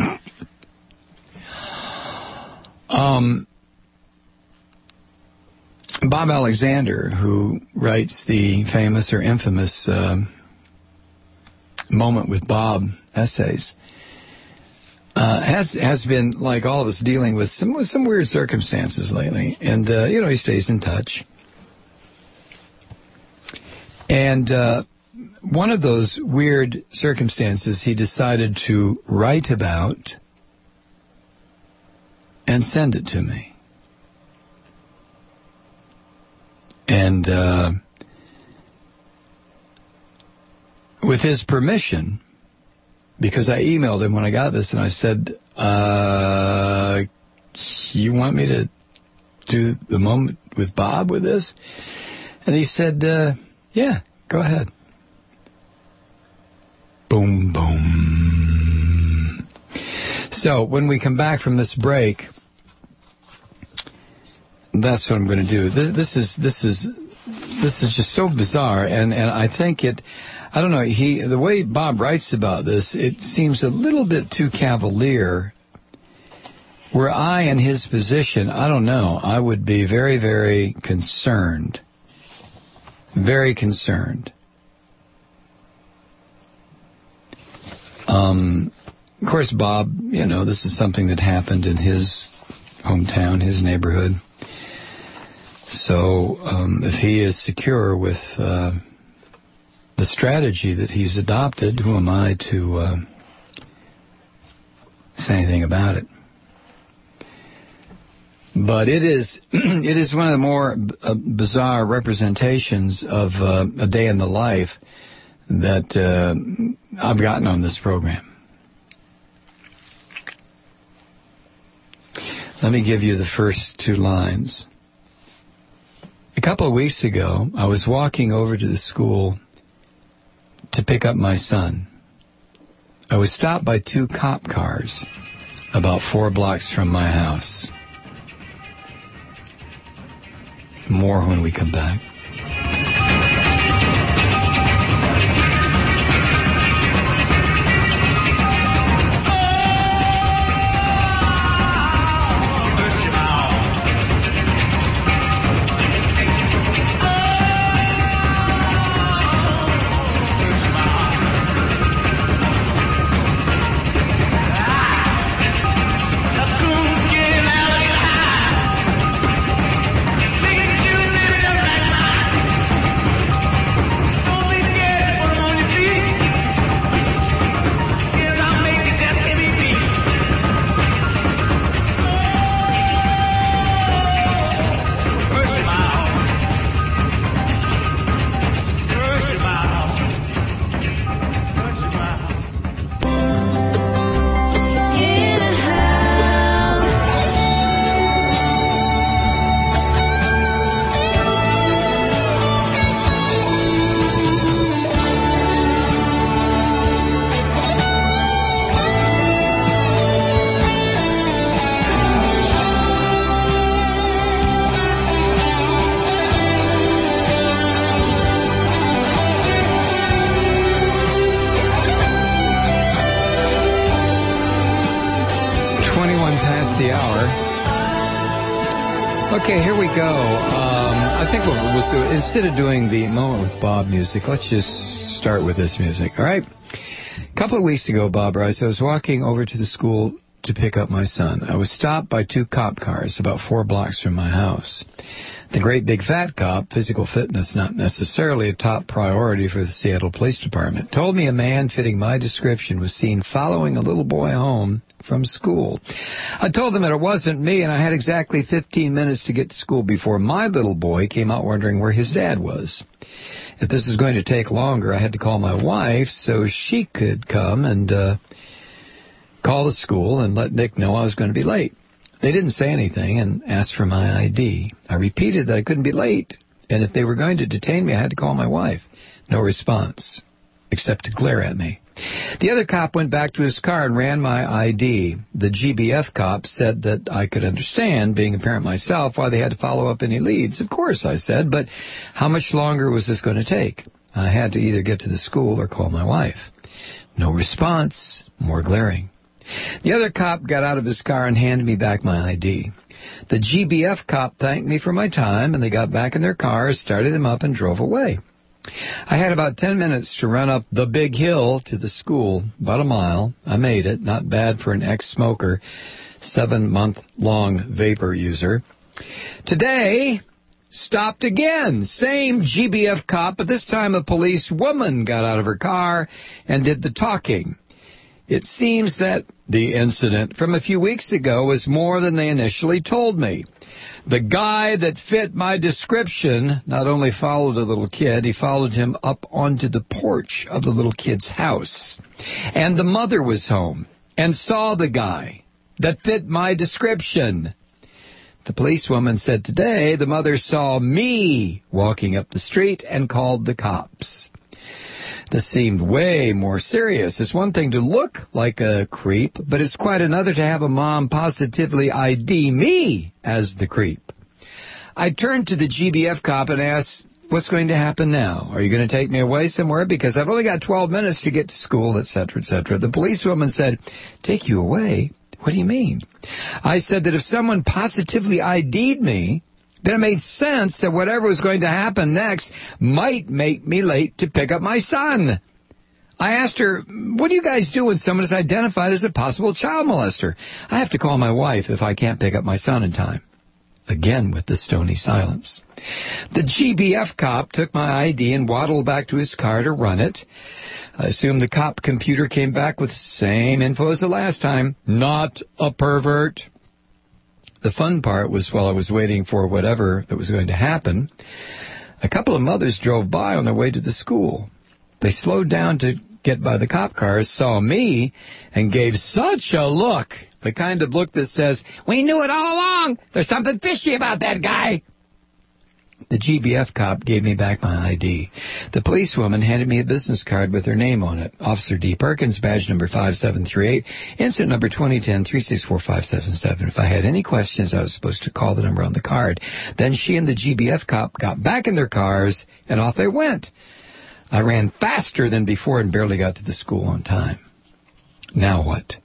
Bob Alexander, who writes the famous or infamous Moment with Bob essays, has been, like all of us, dealing with some weird circumstances lately. And, he stays in touch. And one of those weird circumstances he decided to write about and send it to me. And with his permission, because I emailed him when I got this and I said, you want me to do the Moment with Bob with this? And he said, yeah, go ahead. Boom, boom. So when we come back from this break, that's what I'm going to do. This is just so bizarre, and I think it. I don't know. The way Bob writes about this, it seems a little bit too cavalier. Were I in his position, I don't know. I would be very, very concerned. Very concerned. Of course, Bob, this is something that happened in his hometown, his neighborhood. So if he is secure with the strategy that he's adopted, who am I to say anything about it? But it is one of the more bizarre representations of a day in the life that I've gotten on this program. Let me give you the first two lines. A couple of weeks ago, I was walking over to the school to pick up my son. I was stopped by 2 cop cars about 4 blocks from my house. More when we come back. Okay, here we go. I think we'll instead of doing the Moment with Bob music, let's just start with this music, all right? A couple of weeks ago, Bob writes, I was walking over to the school to pick up my son. I was stopped by 2 cop cars about 4 blocks from my house. The great big fat cop, physical fitness not necessarily a top priority for the Seattle Police Department, told me a man fitting my description was seen following a little boy home from school. I told them that it wasn't me, and I had exactly 15 minutes to get to school before my little boy came out wondering where his dad was. If this is going to take longer, I had to call my wife so she could come and call the school and let Nick know I was going to be late. They didn't say anything and asked for my ID. I repeated that I couldn't be late, and if they were going to detain me, I had to call my wife. No response. I except to glare at me. The other cop went back to his car and ran my ID. The GBF cop said that I could understand, being a parent myself, why they had to follow up any leads. Of course, I said, but how much longer was this going to take? I had to either get to the school or call my wife. No response. More glaring. The other cop got out of his car and handed me back my ID. The GBF cop thanked me for my time, and they got back in their cars, started them up, and drove away. I had about 10 minutes to run up the big hill to the school, about a mile. I made it, not bad for an ex-smoker, 7-month-long vapor user. Today, stopped again. Same GBF cop, but this time a police woman got out of her car and did the talking. It seems that the incident from a few weeks ago was more than they initially told me. The guy that fit my description not only followed a little kid, he followed him up onto the porch of the little kid's house. And the mother was home and saw the guy that fit my description. The policewoman said today the mother saw me walking up the street and called the cops. This seemed way more serious. It's one thing to look like a creep, but it's quite another to have a mom positively ID me as the creep. I turned to the GBF cop and asked, what's going to happen now? Are you going to take me away somewhere? Because I've only got 12 minutes to get to school, etc., etc. The policewoman said, take you away? What do you mean? I said that if someone positively ID'd me, then it made sense that whatever was going to happen next might make me late to pick up my son. I asked her, what do you guys do when someone is identified as a possible child molester? I have to call my wife if I can't pick up my son in time. Again with the stony silence. The GBF cop took my ID and waddled back to his car to run it. I assume the cop computer came back with the same info as the last time. Not a pervert. The fun part was while I was waiting for whatever that was going to happen, a couple of mothers drove by on their way to the school. They slowed down to get by the cop cars, saw me, and gave such a look, the kind of look that says, we knew it all along. There's something fishy about that guy. The GBF cop gave me back my ID. The policewoman handed me a business card with her name on it. Officer D. Perkins, badge number 5738, incident number 2010-364-577. If I had any questions, I was supposed to call the number on the card. Then she and the GBF cop got back in their cars, and off they went. I ran faster than before and barely got to the school on time. Now what?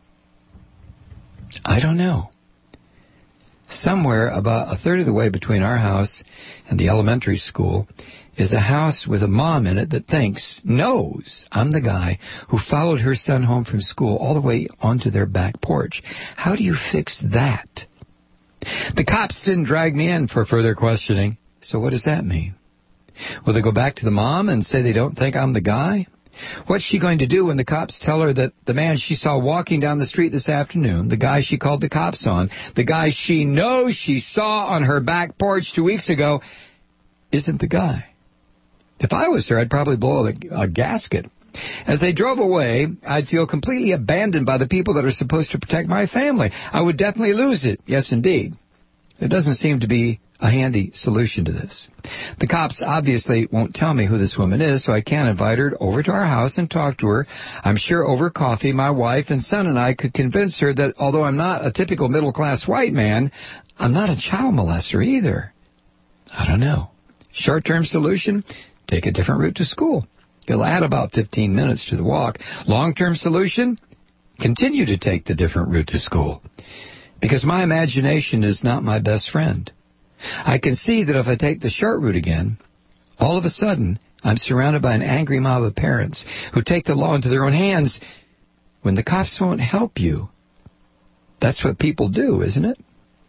I don't know. Somewhere about a third of the way between our house and the elementary school is a house with a mom in it that knows I'm the guy who followed her son home from school all the way onto their back porch. How do you fix that? The cops didn't drag me in for further questioning, so what does that mean? Will they go back to the mom and say they don't think I'm the guy? What's she going to do when the cops tell her that the man she saw walking down the street this afternoon, the guy she called the cops on, the guy she knows she saw on her back porch 2 weeks ago, isn't the guy? If I was her, I'd probably blow a gasket. As they drove away, I'd feel completely abandoned by the people that are supposed to protect my family. I would definitely lose it. Yes, indeed. There doesn't seem to be a handy solution to this. The cops obviously won't tell me who this woman is, so I can't invite her over to our house and talk to her. I'm sure over coffee, my wife and son and I could convince her that although I'm not a typical middle-class white man, I'm not a child molester either. I don't know. Short-term solution, take a different route to school. You'll add about 15 minutes to the walk. Long-term solution, continue to take the different route to school. Because my imagination is not my best friend. I can see that if I take the short route again, all of a sudden, I'm surrounded by an angry mob of parents who take the law into their own hands when the cops won't help you. That's what people do, isn't it?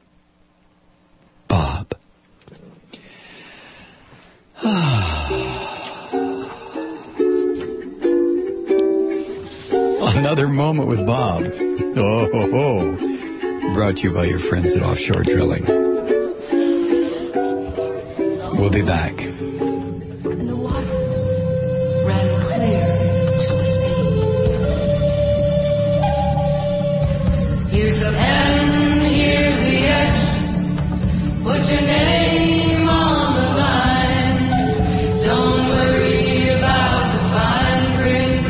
Bob. Another moment with Bob. Oh, ho, ho. Brought to you by your friends at Offshore Drilling. We'll be back. And the waters ran clear to the sea. Here's the pen, here's the X. Put your name on the line. Don't worry about the fine print.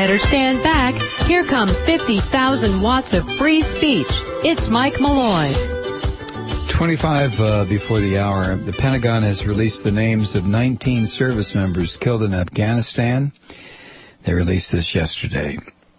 better stand back. Here come 50,000 watts of free speech. It's Mike Malloy. 25 before the hour, the Pentagon has released the names of 19 service members killed in Afghanistan. They released this yesterday.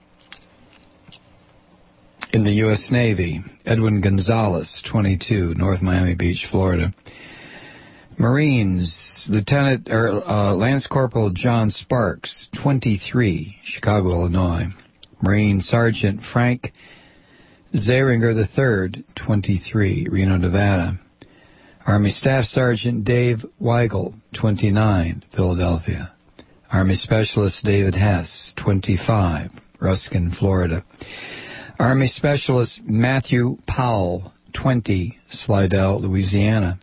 In the U.S. Navy, Edwin Gonzalez, 22, North Miami Beach, Florida. Marines, Lance Corporal John Sparks, 23, Chicago, Illinois. Marine Sergeant Frank Zeringer III, 23, Reno, Nevada. Army Staff Sergeant Dave Weigel, 29, Philadelphia. Army Specialist David Hess, 25, Ruskin, Florida. Army Specialist Matthew Powell, 20, Slidell, Louisiana.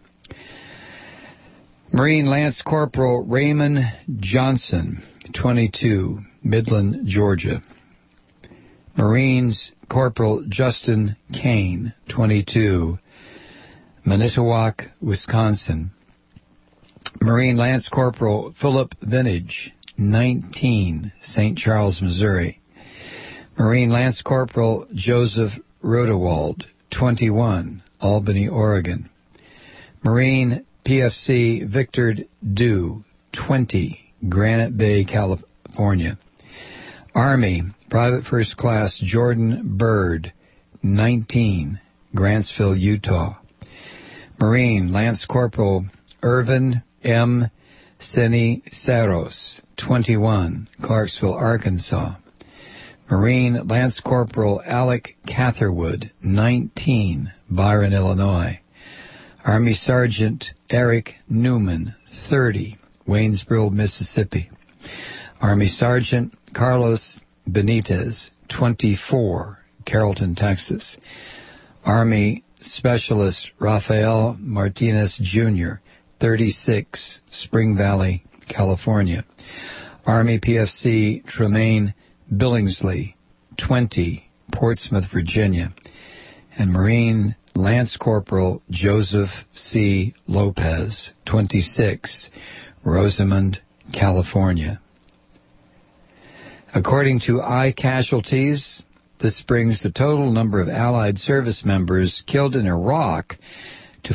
Marine Lance Corporal Raymond Johnson, 22, Midland, Georgia. Marines Corporal Justin Kane, 22, Manitowoc, Wisconsin. Marine Lance Corporal Philip Vintage, 19, St. Charles, Missouri. Marine Lance Corporal Joseph Rodewald, 21, Albany, Oregon. Marine PFC Victor Dew, 20, Granite Bay, California. Army Private First Class Jordan Bird, 19, Grantsville, Utah. Marine Lance Corporal Irvin M. Ceniceros, 21, Clarksville, Arkansas. Marine Lance Corporal Alec Catherwood, 19, Byron, Illinois. Army Sergeant Eric Newman, 30, Waynesboro, Mississippi. Army Sergeant Carlos Benitez, 24, Carrollton, Texas. Army Specialist Rafael Martinez Jr., 36, Spring Valley, California. Army PFC Tremaine Billingsley, 20, Portsmouth, Virginia. And Marine Lance Corporal Joseph C. Lopez, 26, Rosamond, California. According to iCasualties, this brings the total number of Allied service members killed in Iraq to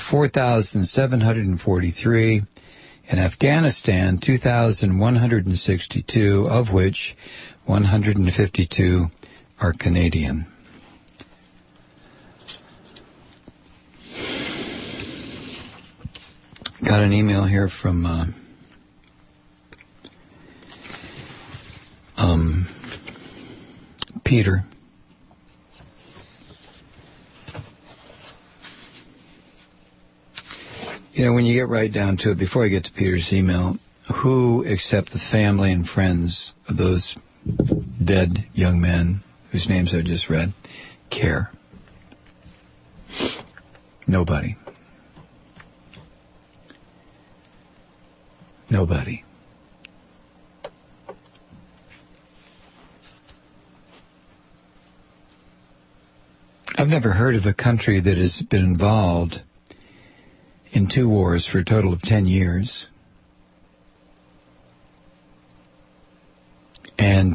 4,743, in Afghanistan 2,162, of which 152 are Canadian. Got an email here from Peter. You know, when you get right down to it, before I get to Peter's email, who except the family and friends of those dead young men whose names I just read care? Nobody. Nobody. I've never heard of a country that has been involved in 2 wars for a total of 10 years. And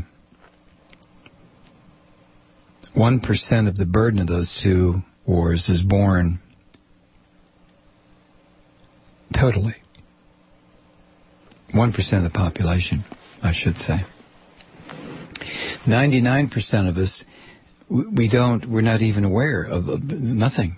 1% of the burden of those 2 wars is borne totally. 1% of the population, I should say. 99% of us, we're not even aware of nothing.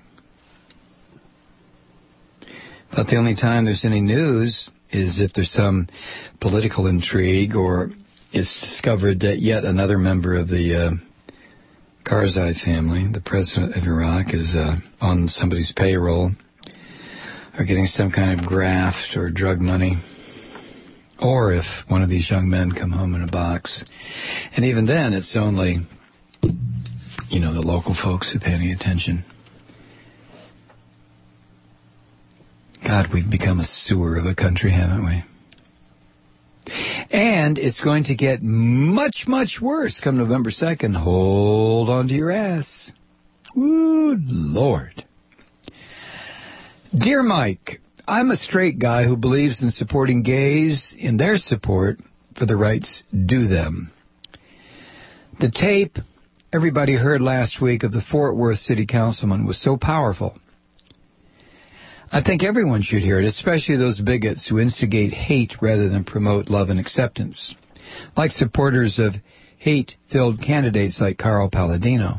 But the only time there's any news is if there's some political intrigue or it's discovered that yet another member of the Karzai family, the president of Iraq, is on somebody's payroll or getting some kind of graft or drug money. Or if one of these young men come home in a box. And even then, it's only, the local folks who pay any attention. God, we've become a sewer of a country, haven't we? And it's going to get much, much worse come November 2nd. Hold on to your ass. Ooh, Lord. Dear Mike, I'm a straight guy who believes in supporting gays in their support for the rights due them. The tape everybody heard last week of the Fort Worth City Councilman was so powerful. I think everyone should hear it, especially those bigots who instigate hate rather than promote love and acceptance, like supporters of hate-filled candidates like Carl Palladino.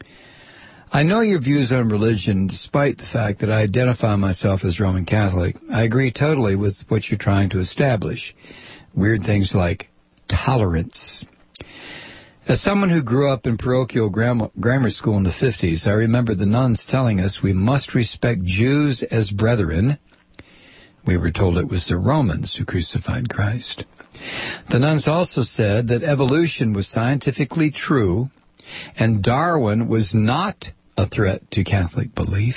I know your views on religion, despite the fact that I identify myself as Roman Catholic. I agree totally with what you're trying to establish. Weird things like tolerance. As someone who grew up in parochial grammar school in the 50s, I remember the nuns telling us we must respect Jews as brethren. We were told it was the Romans who crucified Christ. The nuns also said that evolution was scientifically true and Darwin was not a threat to Catholic belief.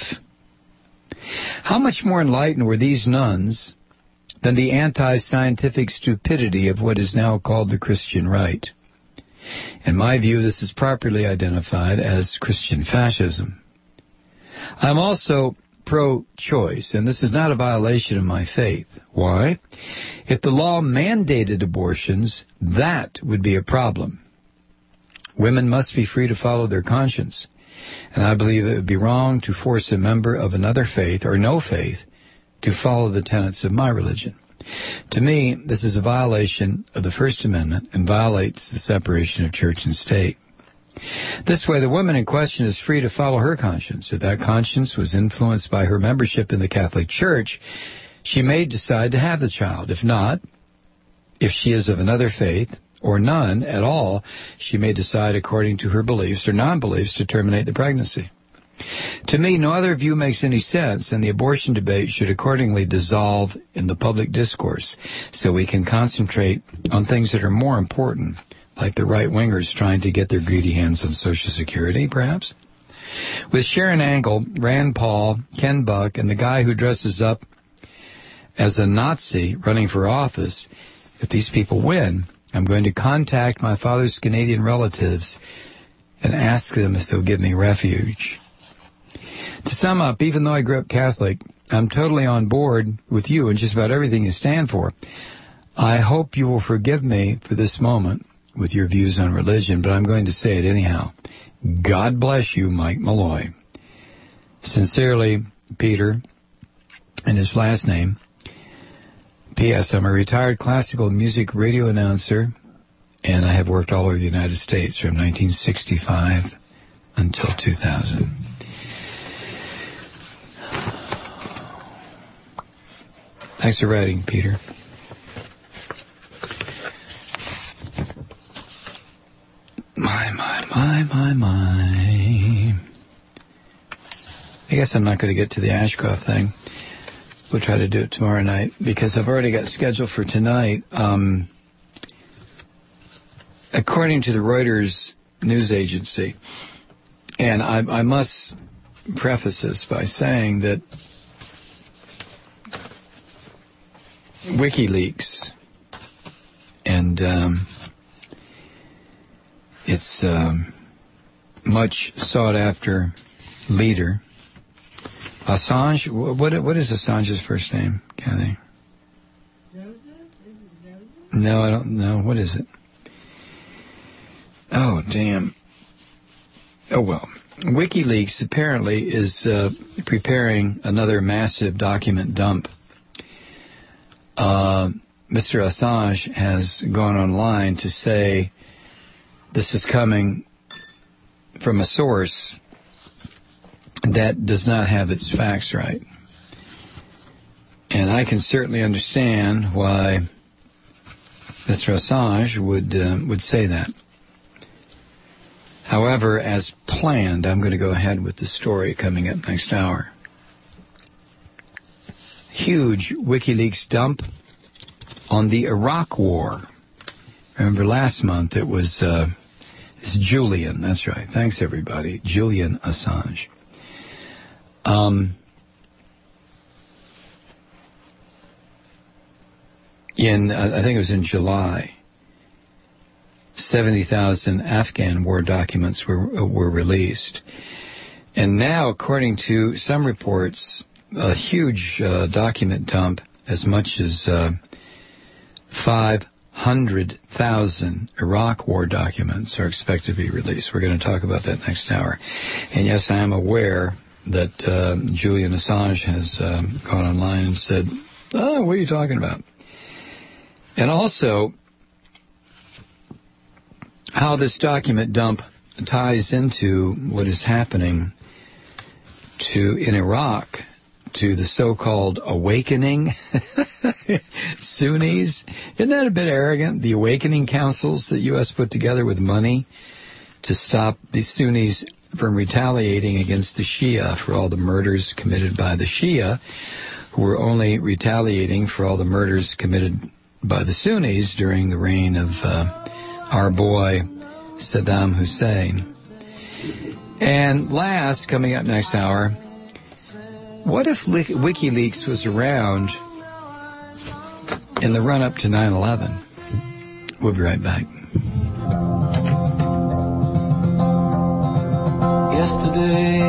How much more enlightened were these nuns than the anti-scientific stupidity of what is now called the Christian right? In my view, this is properly identified as Christian fascism. I'm also pro-choice, and this is not a violation of my faith. Why? If the law mandated abortions, that would be a problem. Women must be free to follow their conscience, and I believe it would be wrong to force a member of another faith or no faith to follow the tenets of my religion. To me, this is a violation of the First Amendment and violates the separation of church and state. This way, the woman in question is free to follow her conscience. If that conscience was influenced by her membership in the Catholic Church, she may decide to have the child. If not, if she is of another faith, or none at all, she may decide according to her beliefs or non-beliefs to terminate the pregnancy. To me, no other view makes any sense, and the abortion debate should accordingly dissolve in the public discourse so we can concentrate on things that are more important, like the right-wingers trying to get their greedy hands on Social Security, perhaps. With Sharon Angle, Rand Paul, Ken Buck, and the guy who dresses up as a Nazi running for office, if these people win, I'm going to contact my father's Canadian relatives and ask them if they'll give me refuge. To sum up, even though I grew up Catholic, I'm totally on board with you and just about everything you stand for. I hope you will forgive me for this moment with your views on religion, but I'm going to say it anyhow. God bless you, Mike Malloy. Sincerely, Peter, and his last name. P.S. I'm a retired classical music radio announcer, and I have worked all over the United States from 1965 until 2000. Thanks for writing, Peter. My. I guess I'm not going to get to the Ashcroft thing. We'll try to do it tomorrow night because I've already got scheduled for tonight. According to the Reuters news agency, and I must preface this by saying that WikiLeaks and its much sought-after leader, Assange. What is Assange's first name, Kathy? Joseph? Is it Joseph? No, I don't know. What is it? Oh, damn. Oh, well. WikiLeaks apparently is preparing another massive document dump. Mr. Assange has gone online to say this is coming from a source that does not have its facts right. And I can certainly understand why Mr. Assange would say that. However, as planned, I'm going to go ahead with the story coming up next hour. Huge WikiLeaks dump on the Iraq War. Remember last month it was it's Julian. That's right. Thanks, everybody. Julian Assange. I think it was in July, 70,000 Afghan war documents were released. And now, according to some reports, a huge document dump, as much as 5 100,000 Iraq War documents are expected to be released. We're going to talk about that next hour. And yes, I am aware that Julian Assange has gone online and said, "Oh, what are you talking about?" And also, how this document dump ties into what is happening in Iraq to the so-called awakening Sunnis. Isn't that a bit arrogant? The awakening councils that U.S. put together with money to stop the Sunnis from retaliating against the Shia for all the murders committed by the Shia, who were only retaliating for all the murders committed by the Sunnis during the reign of our boy Saddam Hussein. And last, coming up next hour, what if WikiLeaks was around in the run-up to 9/11? We'll be right back. Yesterday,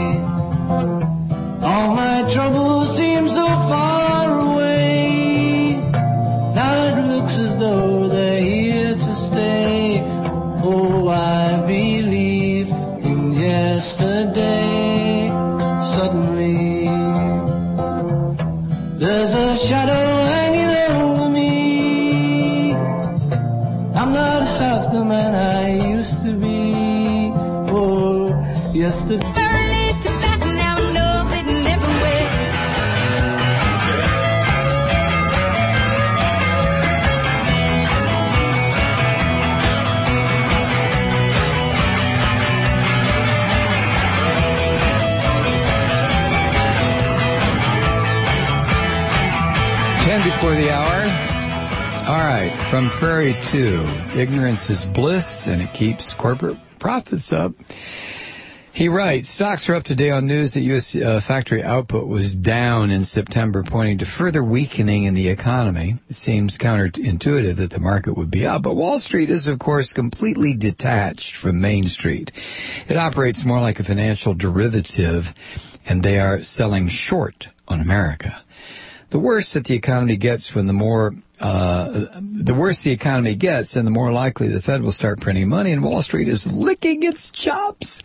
all my troubles seem so far away. Now it looks as though they're here to stay. Oh, I believe in yesterday. Suddenly, there's a shadow hanging over me. I'm not half the man I used to be. Oh, yesterday. Before the hour. All right, from Prairie 2, ignorance is bliss and it keeps corporate profits up. He writes, stocks are up today on news that U.S. factory output was down in September, pointing to further weakening in the economy. It seems counterintuitive that the market would be up, but Wall Street is, of course, completely detached from Main Street. It operates more like a financial derivative, and they are selling short on America. The worse that the economy gets, the worse the economy gets, and the more likely the Fed will start printing money, and Wall Street is licking its chops.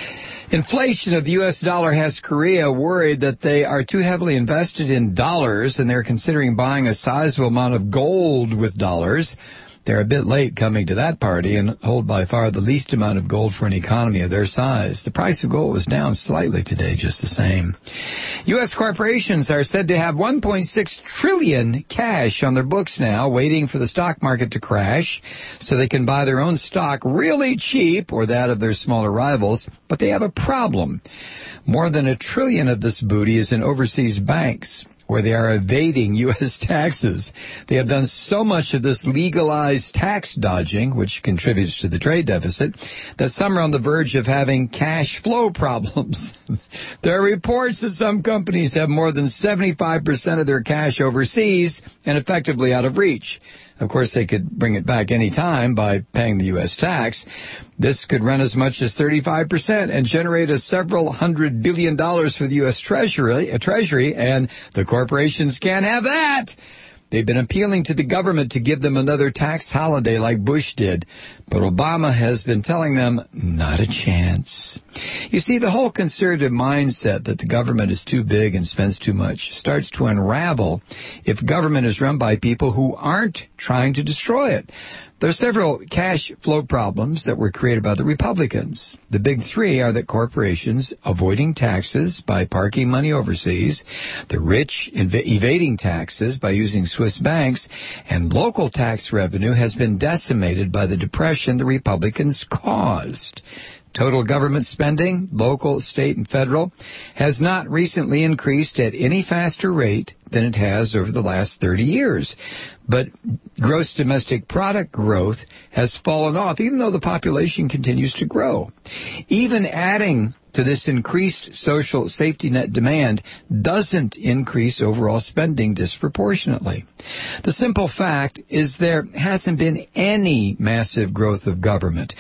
Inflation of the U.S. dollar has Korea worried that they are too heavily invested in dollars, and they're considering buying a sizable amount of gold with dollars. They're a bit late coming to that party and hold by far the least amount of gold for an economy of their size. The price of gold was down slightly today, just the same. U.S. corporations are said to have $1.6 trillion cash on their books now, waiting for the stock market to crash so they can buy their own stock really cheap, or that of their smaller rivals. But they have a problem. More than $1 trillion of this booty is in overseas banks, where they are evading U.S. taxes. They have done so much of this legalized tax dodging, which contributes to the trade deficit, that some are on the verge of having cash flow problems. There are reports that some companies have more than 75% of their cash overseas and effectively out of reach. Of course, they could bring it back any time by paying the U.S. tax. This could run as much as 35% and generate several $100 billion for the U.S. Treasury, and the corporations can't have that. They've been appealing to the government to give them another tax holiday like Bush did, but Obama has been telling them not a chance. You see, the whole conservative mindset that the government is too big and spends too much starts to unravel if government is run by people who aren't trying to destroy it. There are several cash flow problems that were created by the Republicans. The big three are that corporations avoiding taxes by parking money overseas, the rich evading taxes by using Swiss banks, and local tax revenue has been decimated by the depression the Republicans caused. Total government spending, local, state, and federal, has not recently increased at any faster rate than it has over the last 30 years. But gross domestic product growth has fallen off, even though the population continues to grow. Even adding to this increased social safety net demand doesn't increase overall spending disproportionately. The simple fact is there hasn't been any massive growth of government,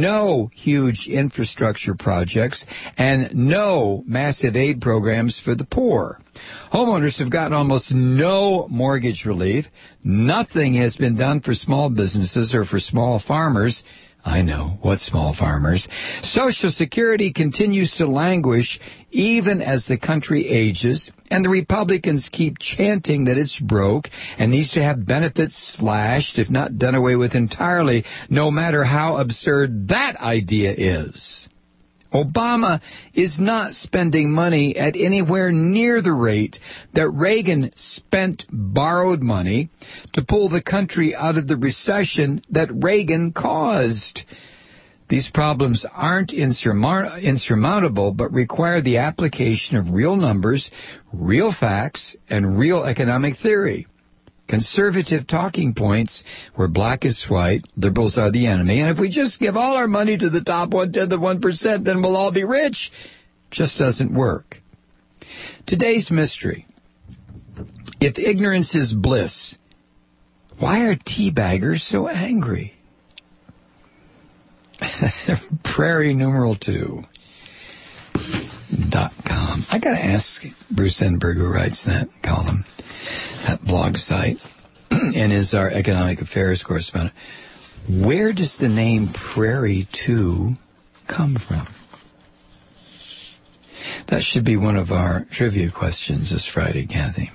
no huge infrastructure projects, and no massive aid programs for the poor. Homeowners have gotten almost no mortgage relief. Nothing has been done for small businesses or for small farmers. I know, what small farmers? Social Security continues to languish even as the country ages, and the Republicans keep chanting that it's broke and needs to have benefits slashed, if not done away with entirely, no matter how absurd that idea is. Obama is not spending money at anywhere near the rate that Reagan spent borrowed money to pull the country out of the recession that Reagan caused. These problems aren't insurmountable, but require the application of real numbers, real facts, and real economic theory. Conservative talking points where black is white, liberals are the enemy, and if we just give all our money to the top 1/10 of 1%, then we'll all be rich, just doesn't work. Today's mystery. If ignorance is bliss, why are teabaggers so angry? Prairie numeral 2.com. I gotta ask Bruce Enberg, who writes that column, that blog site, and is our economic affairs correspondent, where does the name Prairie 2 come from? That should be one of our trivia questions this Friday, Kathy.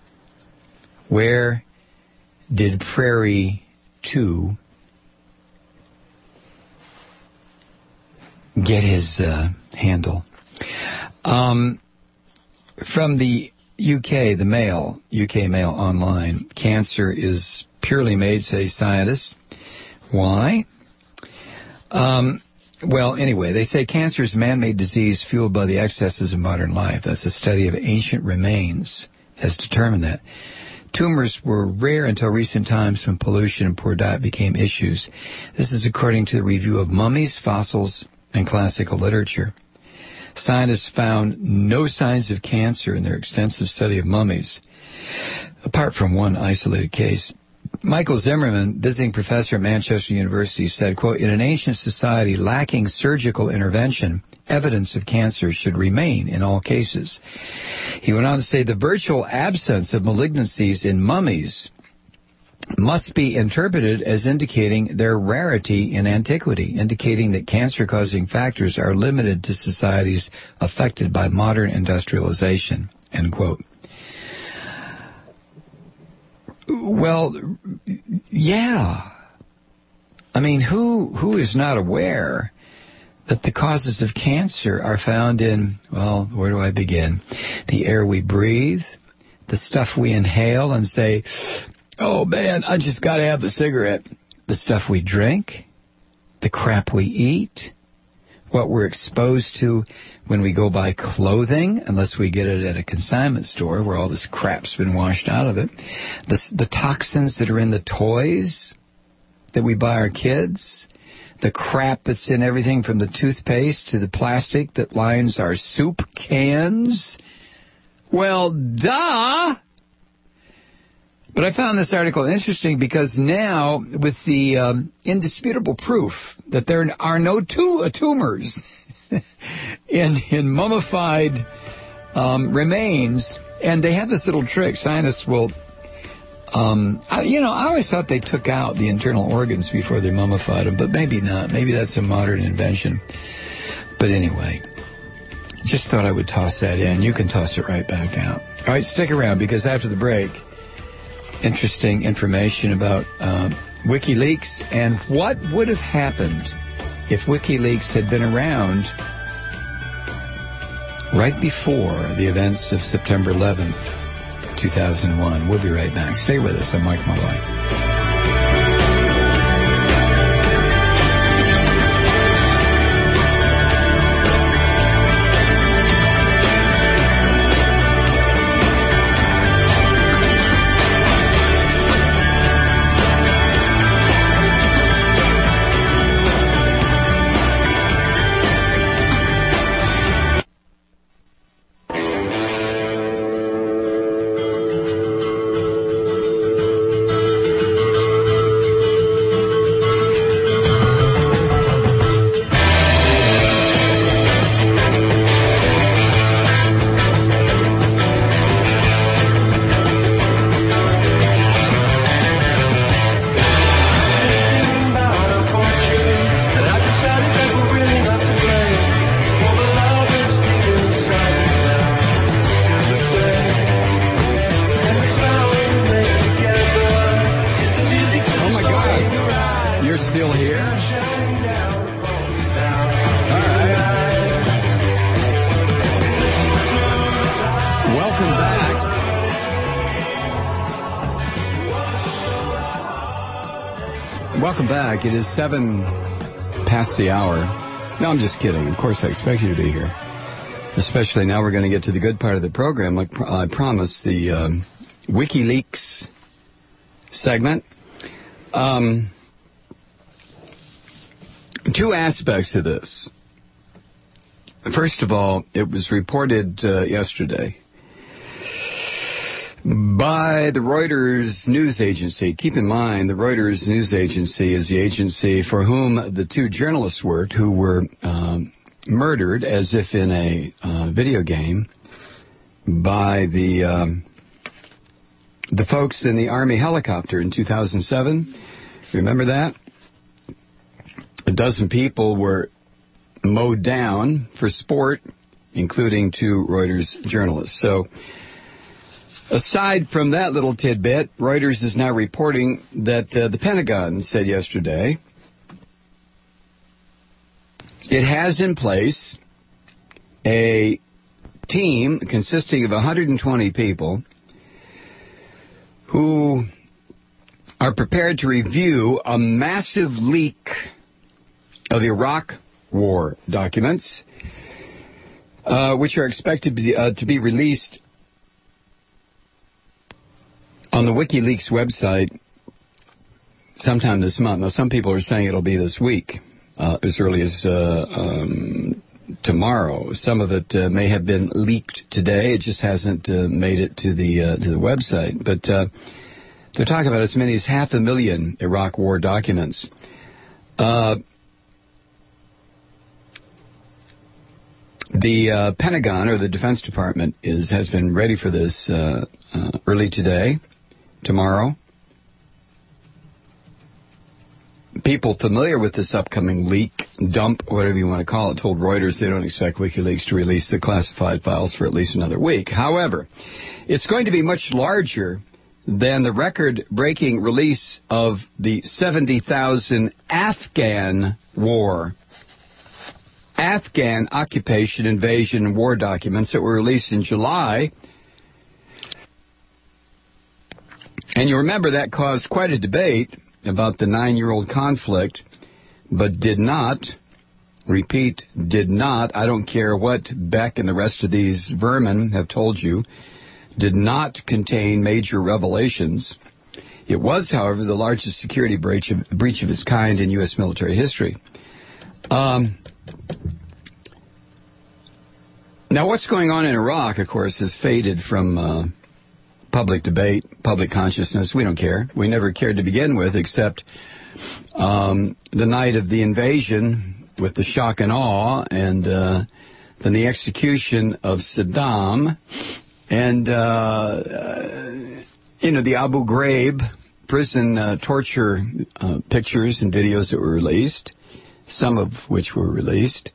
Where did Prairie 2 get his handle? From the UK, the Mail, UK Mail Online, cancer is purely made, say scientists. Why? Well, anyway, they say cancer is a man-made disease fueled by the excesses of modern life. That's a study of ancient remains has determined that. Tumors were rare until recent times when pollution and poor diet became issues. This is according to the review of mummies, fossils, and classical literature. Scientists found no signs of cancer in their extensive study of mummies, apart from one isolated case. Michael Zimmerman, visiting professor at Manchester University, said, quote, in an ancient society lacking surgical intervention, evidence of cancer should remain in all cases. He went on to say the virtual absence of malignancies in mummies must be interpreted as indicating their rarity in antiquity, indicating that cancer-causing factors are limited to societies affected by modern industrialization, end quote. Well, yeah. I mean, who is not aware that the causes of cancer are found in, well, where do I begin? The air we breathe, the stuff we inhale and say, oh, man, I just got to have a cigarette. The stuff we drink, the crap we eat, what we're exposed to when we go buy clothing, unless we get it at a consignment store where all this crap's been washed out of it, the toxins that are in the toys that we buy our kids, the crap that's in everything from the toothpaste to the plastic that lines our soup cans. Well, duh! But I found this article interesting because now, with the indisputable proof that there are no tumors in mummified remains, and they have this little trick. Scientists will, I always thought they took out the internal organs before they mummified them, but maybe not. Maybe that's a modern invention. But anyway, just thought I would toss that in. You can toss it right back out. All right, stick around, because after the break, interesting information about WikiLeaks and what would have happened if WikiLeaks had been around right before the events of September 11th, 2001. We'll be right back. Stay with us. I'm Mike Malloy. still here? All right. Welcome back. Welcome back. It is 7 past the hour. No, I'm just kidding. Of course, I expect you to be here. Especially now we're going to get to the good part of the program. Like I promised, the WikiLeaks segment. Two aspects to this. First of all, it was reported yesterday by the Reuters news agency. Keep in mind, the Reuters news agency is the agency for whom the two journalists worked who were murdered, as if in a video game, by the folks in the Army helicopter in 2007. Remember that? A dozen people were mowed down for sport, including two Reuters journalists. So, aside from that little tidbit, Reuters is now reporting that the Pentagon said yesterday it has in place a team consisting of 120 people who are prepared to review a massive leak of Iraq War documents, which are expected to be released on the WikiLeaks website sometime this month. Now, some people are saying it'll be this week, as early as tomorrow. Some of it may have been leaked today. It just hasn't made it to the website. But they're talking about as many as 500,000 Iraq War documents. The Pentagon, or the Defense Department, has been ready for this early today, tomorrow. People familiar with this upcoming leak, dump, whatever you want to call it, told Reuters they don't expect WikiLeaks to release the classified files for at least another week. However, it's going to be much larger than the record-breaking release of the 70,000 Afghan war, Afghan occupation, invasion, and war documents that were released in July. And you remember that caused quite a debate about the 9-year-old conflict, but did not, repeat, did not, I don't care what Beck and the rest of these vermin have told you, did not contain major revelations. It was, however, the largest security breach of its kind in U.S. military history. Now, what's going on in Iraq, of course, has faded from public debate, public consciousness. We don't care. We never cared to begin with, except the night of the invasion with the shock and awe, and then the execution of Saddam, and, the Abu Ghraib prison torture pictures and videos that were released, some of which were released.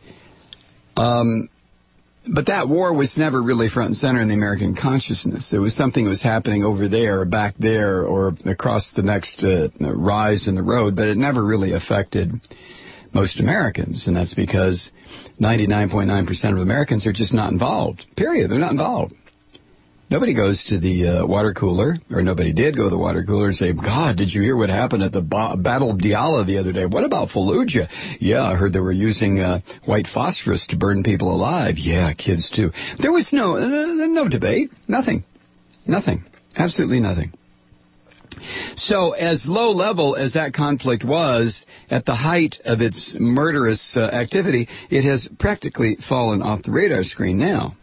But that war was never really front and center in the American consciousness. It was something that was happening over there, or back there, or across the next rise in the road, but it never really affected most Americans. And that's because 99.9% of Americans are just not involved. Period. They're not involved. Nobody goes to the water cooler, or nobody did go to the water cooler and say, God, did you hear what happened at the Battle of Diyala the other day? What about Fallujah? Yeah, I heard they were using white phosphorus to burn people alive. Yeah, kids too. There was no debate. Nothing. Absolutely nothing. So as low level as that conflict was, at the height of its murderous activity, it has practically fallen off the radar screen now.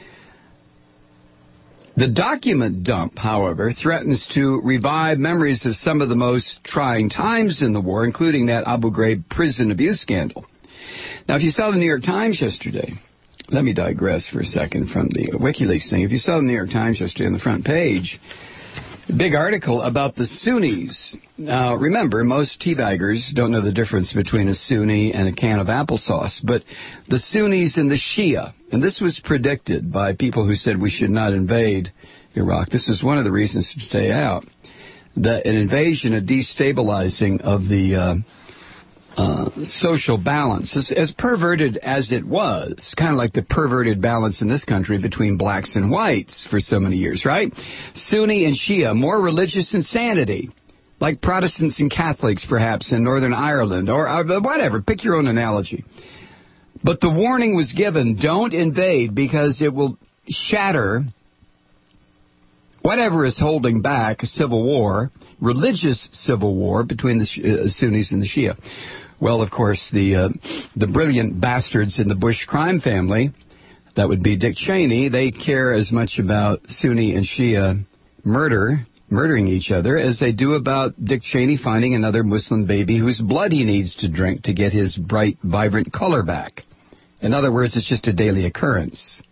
The document dump, however, threatens to revive memories of some of the most trying times in the war, including that Abu Ghraib prison abuse scandal. Now, if you saw the New York Times yesterday, let me digress for a second from the WikiLeaks thing. If you saw the New York Times yesterday on the front page, a big article about the Sunnis. Now, remember, most teabaggers don't know the difference between a Sunni and a can of applesauce, but the Sunnis and the Shia, and this was predicted by people who said we should not invade Iraq. This is one of the reasons to stay out. An invasion, a destabilizing of the social balance, as perverted as it was, kind of like the perverted balance in this country between blacks and whites for so many years, right? Sunni and Shia, more religious insanity, like Protestants and Catholics, perhaps, in Northern Ireland, or whatever, pick your own analogy. But the warning was given, don't invade, because it will shatter whatever is holding back a civil war, religious civil war between the Sunnis and the Shia. Well, of course, the brilliant bastards in the Bush crime family, that would be Dick Cheney, they care as much about Sunni and Shia murdering each other as they do about Dick Cheney finding another Muslim baby whose blood he needs to drink to get his bright, vibrant color back. In other words, it's just a daily occurrence.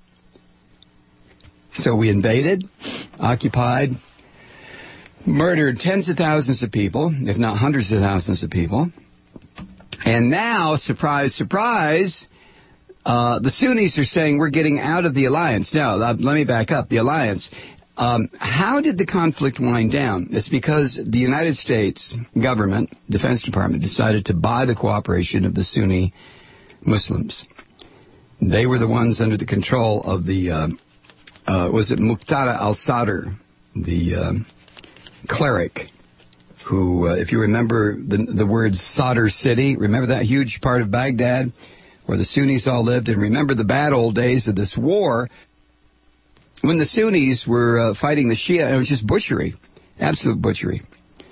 So we invaded, occupied, murdered tens of thousands of people, if not hundreds of thousands of people. And now, surprise, surprise, the Sunnis are saying we're getting out of the alliance. Now, let me back up. The alliance. How did the conflict wind down? It's because the United States government, Defense Department, decided to buy the cooperation of the Sunni Muslims. They were the ones under the control of the, was it Muqtada al-Sadr, the cleric, who, if you remember the word Sadr City, remember that huge part of Baghdad where the Sunnis all lived? And remember the bad old days of this war when the Sunnis were fighting the Shia. It was just butchery, absolute butchery.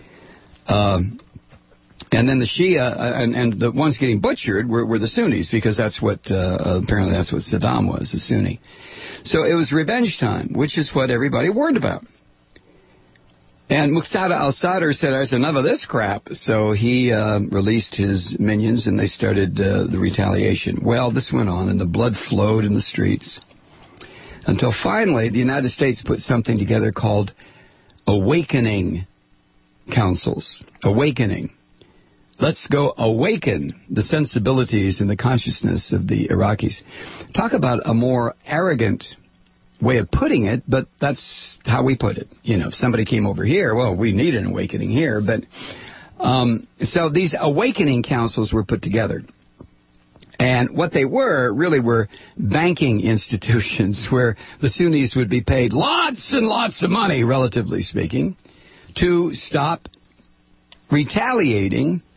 And then the Shia, and the ones getting butchered were the Sunnis, because that's what, apparently that's what Saddam was, a Sunni. So it was revenge time, which is what everybody warned about. And Muqtada al-Sadr said, there's enough of this crap. So he released his minions, and they started the retaliation. Well, this went on, and the blood flowed in the streets, until finally the United States put something together called awakening councils. Awakening. Let's go awaken the sensibilities and the consciousness of the Iraqis. Talk about a more arrogant way of putting it, but that's how we put it. You know, if somebody came over here, well, we need an awakening here. But so these awakening councils were put together. And what they really were banking institutions where the Sunnis would be paid lots and lots of money, relatively speaking, to stop retaliating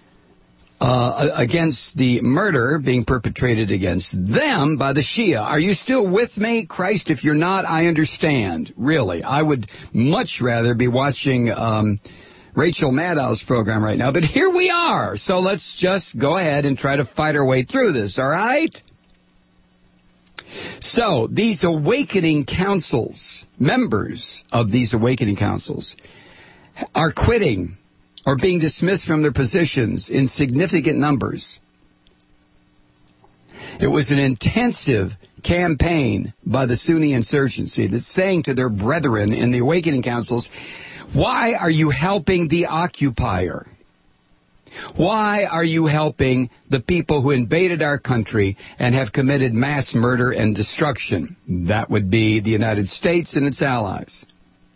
against the murder being perpetrated against them by the Shia. Are you still with me? Christ, if you're not, I understand. Really. I would much rather be watching Rachel Maddow's program right now, but here we are. So let's just go ahead and try to fight our way through this, all right? So these awakening councils, members of these awakening councils, are quitting or being dismissed from their positions in significant numbers. It was an intensive campaign by the Sunni insurgency that's saying to their brethren in the awakening councils, why are you helping the occupier? Why are you helping the people who invaded our country and have committed mass murder and destruction? That would be the United States and its allies.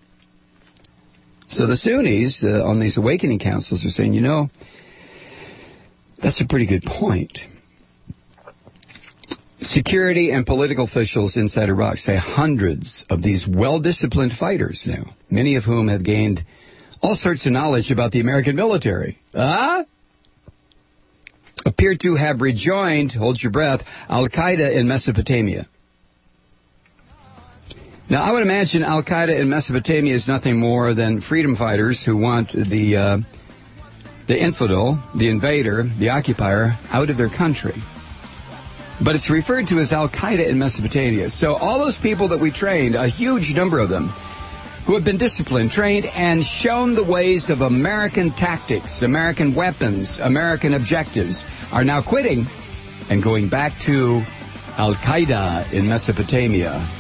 So the Sunnis on these awakening councils are saying, you know, that's a pretty good point. Security and political officials inside Iraq say hundreds of these well-disciplined fighters now, many of whom have gained all sorts of knowledge about the American military, appear to have rejoined, hold your breath, Al-Qaeda in Mesopotamia. Now, I would imagine Al-Qaeda in Mesopotamia is nothing more than freedom fighters who want the infidel, the invader, the occupier, out of their country. But it's referred to as Al-Qaeda in Mesopotamia. So all those people that we trained, a huge number of them, who have been disciplined, trained, and shown the ways of American tactics, American weapons, American objectives, are now quitting and going back to Al-Qaeda in Mesopotamia.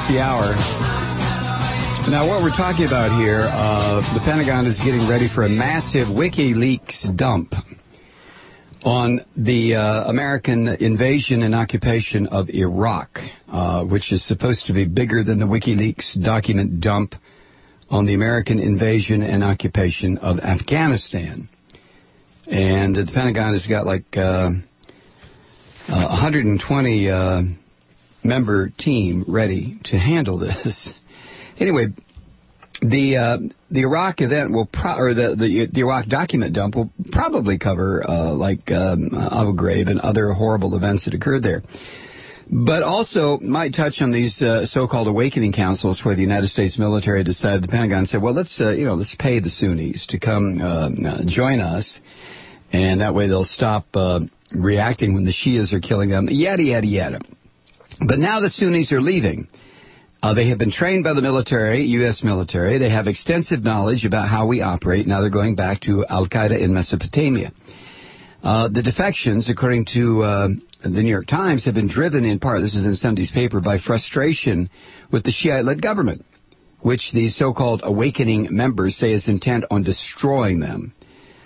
past the hour. Now, what we're talking about here, the Pentagon is getting ready for a massive WikiLeaks dump on the American invasion and occupation of Iraq, which is supposed to be bigger than the WikiLeaks document dump on the American invasion and occupation of Afghanistan. And the Pentagon has got like 120 member team ready to handle this. Anyway, the Iraq event will the Iraq document dump will probably cover Abu Ghraib and other horrible events that occurred there, but also might touch on these so-called awakening councils where the United States military decided, the Pentagon said, well, let's pay the Sunnis to come join us, and that way they'll stop reacting when the Shias are killing them. Yada yada yada. But now the Sunnis are leaving. They have been trained by the military, U.S. military. They have extensive knowledge about how we operate. Now they're going back to Al-Qaeda in Mesopotamia. The defections, according to the New York Times, have been driven in part, this is in Sunday's paper, by frustration with the Shiite-led government, which these so-called awakening members say is intent on destroying them.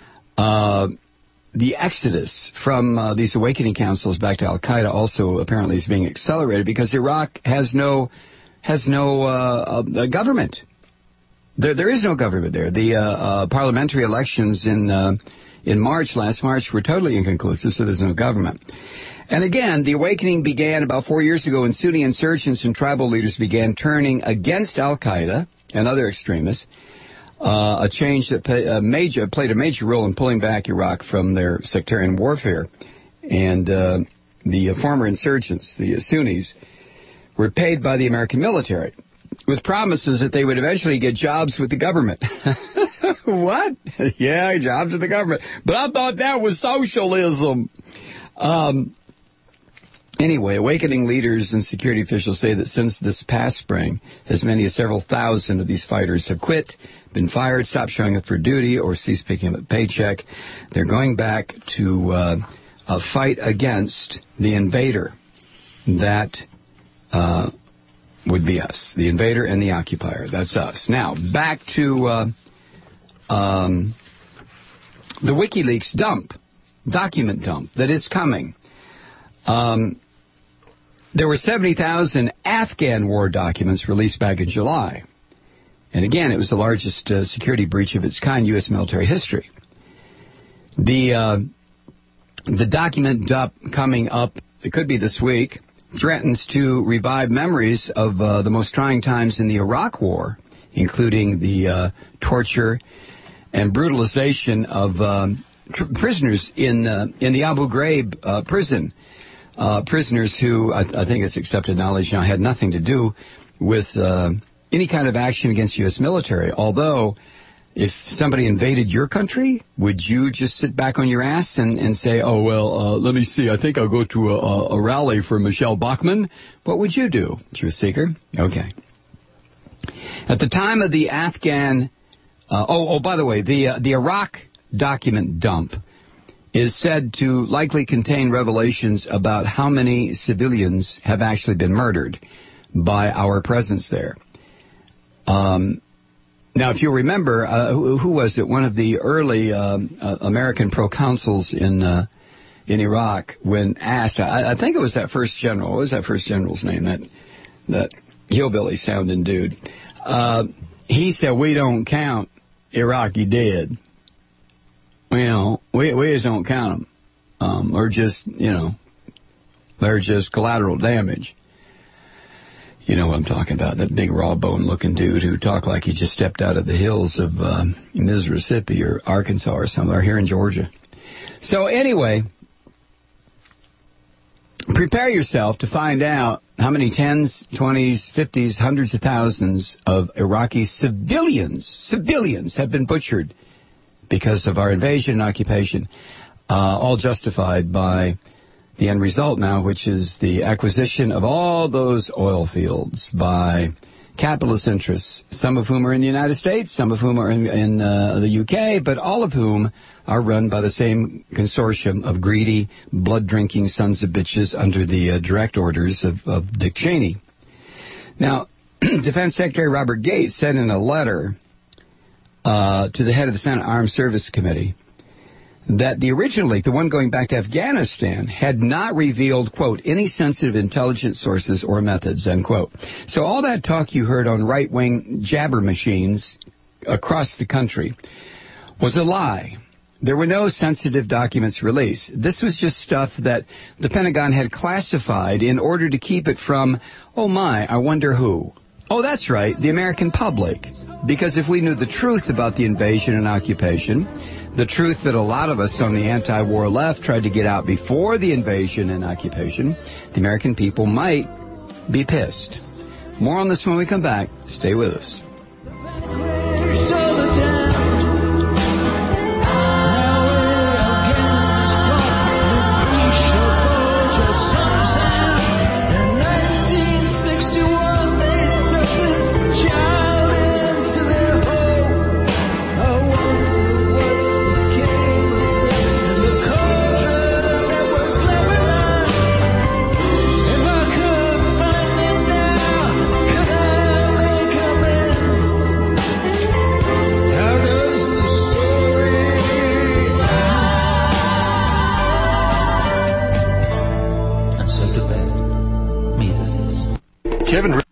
The exodus from these awakening councils back to Al-Qaeda also apparently is being accelerated because Iraq has no government. There is no government there. The parliamentary elections in last March were totally inconclusive, so there's no government. And again, the awakening began about 4 years ago when Sunni insurgents and tribal leaders began turning against Al-Qaeda and other extremists, a change that played a major role in pulling back Iraq from their sectarian warfare. And the former insurgents, the Sunnis, were paid by the American military with promises that they would eventually get jobs with the government. What? Yeah, jobs with the government. But I thought that was socialism. Anyway, awakening leaders and security officials say that since this past spring, as many as several thousand of these fighters have quit, been fired, stopped showing up for duty, or ceased picking up a paycheck. They're going back to fight against the invader. That would be us, the invader and the occupier. That's us. Now, back to the WikiLeaks document dump that is coming. There were 70,000 Afghan war documents released back in July. And again, it was the largest security breach of its kind in U.S. military history. The document dump coming up, it could be this week, threatens to revive memories of the most trying times in the Iraq War, including the torture and brutalization of prisoners in the Abu Ghraib prison. Prisoners who, I think it's accepted knowledge now, had nothing to do with any kind of action against U.S. military. Although, if somebody invaded your country, would you just sit back on your ass and say, oh, well, let me see, I think I'll go to a rally for Michelle Bachmann? What would you do, truth seeker? Okay. At the time of the Afghan... by the way, the Iraq document dump is said to likely contain revelations about how many civilians have actually been murdered by our presence there. Now, if you remember, who was it? One of the early American proconsuls in Iraq, when asked, I think it was that first general. What was that first general's name? That hillbilly-sounding dude. He said, "We don't count Iraqi dead. Well, we just don't count them. Or just, they're just collateral damage." You know what I'm talking about, that big raw-bone-looking dude who talked like he just stepped out of the hills of Mississippi or Arkansas or somewhere here in Georgia. So anyway, prepare yourself to find out how many tens, 20s, 50s, hundreds of thousands of Iraqi civilians have been butchered because of our invasion and occupation, all justified by the end result now, which is the acquisition of all those oil fields by capitalist interests, some of whom are in the United States, some of whom are in the UK, but all of whom are run by the same consortium of greedy, blood-drinking sons of bitches under the direct orders of Dick Cheney. Now, Defense Secretary Robert Gates said in a letter to the head of the Senate Armed Services Committee that the original leak, the one going back to Afghanistan, had not revealed, quote, any sensitive intelligence sources or methods, end quote. So all that talk you heard on right-wing jabber machines across the country was a lie. There were no sensitive documents released. This was just stuff that the Pentagon had classified in order to keep it from, oh my, I wonder who. Oh, that's right, the American public. Because if we knew the truth about the invasion and occupation, the truth that a lot of us on the anti-war left tried to get out before the invasion and occupation, the American people might be pissed. More on this when we come back. Stay with us. Kevin. He's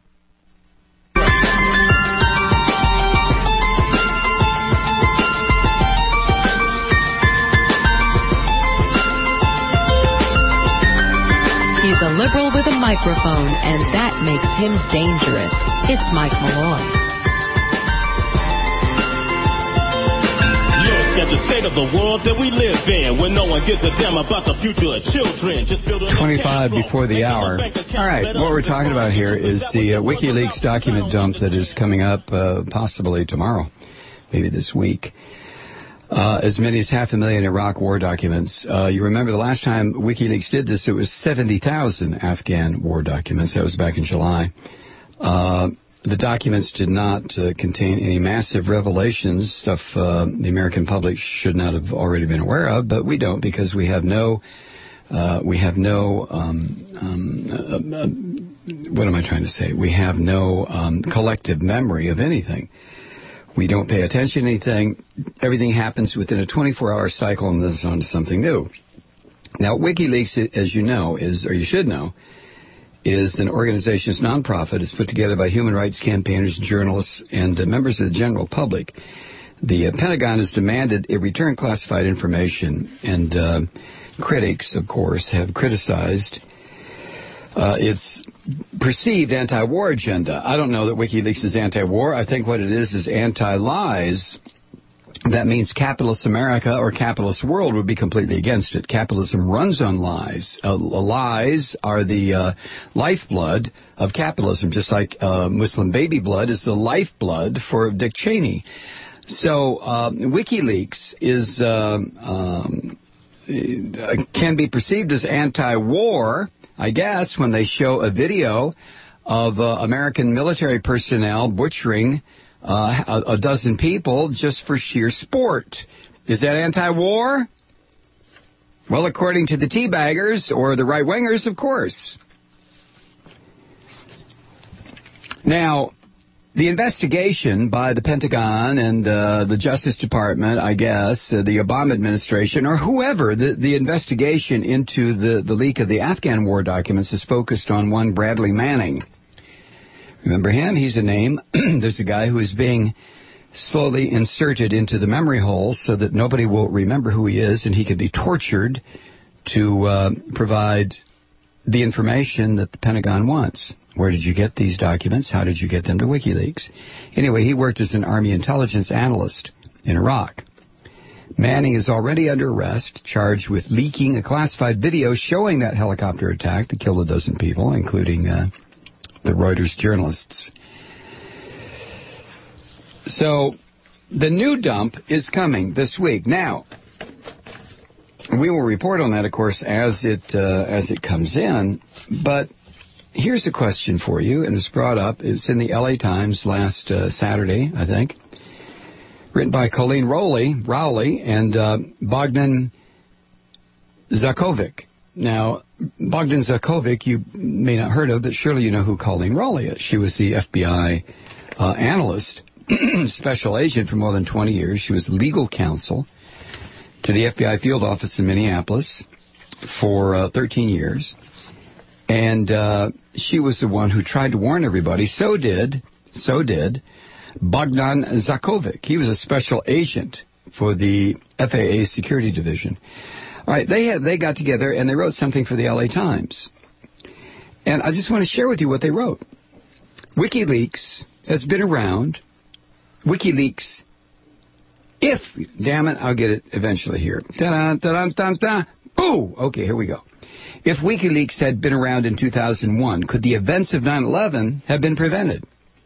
a liberal with a microphone, and that makes him dangerous. It's Mike Malloy. At the state of the world that we live in, when no one gives a damn about the future of children. Just 25 before the hour. All right, what we're talking about here is the WikiLeaks document dump that is coming up possibly tomorrow, maybe this week. As many as 500,000 Iraq war documents. You remember the last time WikiLeaks did this, it was 70,000 Afghan war documents. That was back in July. The documents did not contain any massive revelations, stuff the American public should not have already been aware of, but we don't because we have no what am I trying to say? We have no collective memory of anything. We don't pay attention to anything. Everything happens within a 24-hour cycle and then it's on to something new. Now, WikiLeaks, as you know, or you should know, is an organization, it's nonprofit. It's put together by human rights campaigners, journalists, and members of the general public. The Pentagon has demanded it return classified information, and critics, of course, have criticized its perceived anti-war agenda. I don't know that WikiLeaks is anti-war. I think what it is anti-lies. That means capitalist America or capitalist world would be completely against it. Capitalism runs on lies. Lies are the lifeblood of capitalism, just like Muslim baby blood is the lifeblood for Dick Cheney. So WikiLeaks is can be perceived as anti-war, I guess, when they show a video of American military personnel butchering a dozen people just for sheer sport. Is that anti-war? Well, according to the teabaggers or the right-wingers, of course. Now, the investigation by the Pentagon and the Justice Department, I guess, the Obama administration, or whoever, the investigation into the leak of the Afghan war documents is focused on one Bradley Manning. Remember him? He's a name. There's a guy who is being slowly inserted into the memory hole so that nobody will remember who he is, and he can be tortured to provide the information that the Pentagon wants. Where did you get these documents? How did you get them to WikiLeaks? Anyway, he worked as an Army intelligence analyst in Iraq. Manning is already under arrest, charged with leaking a classified video showing that helicopter attack that killed a dozen people, including the Reuters journalists. So the new dump is coming this week. Now, we will report on that, of course, as it comes in. But here's a question for you, and it's brought up. It's in the LA Times last Saturday, I think, written by Colleen Rowley and Bogdan Zakovic. Now, Bogdan Zakovic, you may not have heard of, but surely you know who Colleen Raleigh is. She was the FBI analyst, special agent for more than 20 years. She was legal counsel to the FBI field office in Minneapolis for 13 years. And she was the one who tried to warn everybody. So did Bogdan Zakovic. He was a special agent for the FAA security division. All right, they got together and they wrote something for the LA Times. And I just want to share with you what they wrote. WikiLeaks has been around. WikiLeaks, damn it, I'll get it eventually here. Da-da-da-da-da-da. Boo! Okay, here we go. If WikiLeaks had been around in 2001, could the events of 9/11 have been prevented?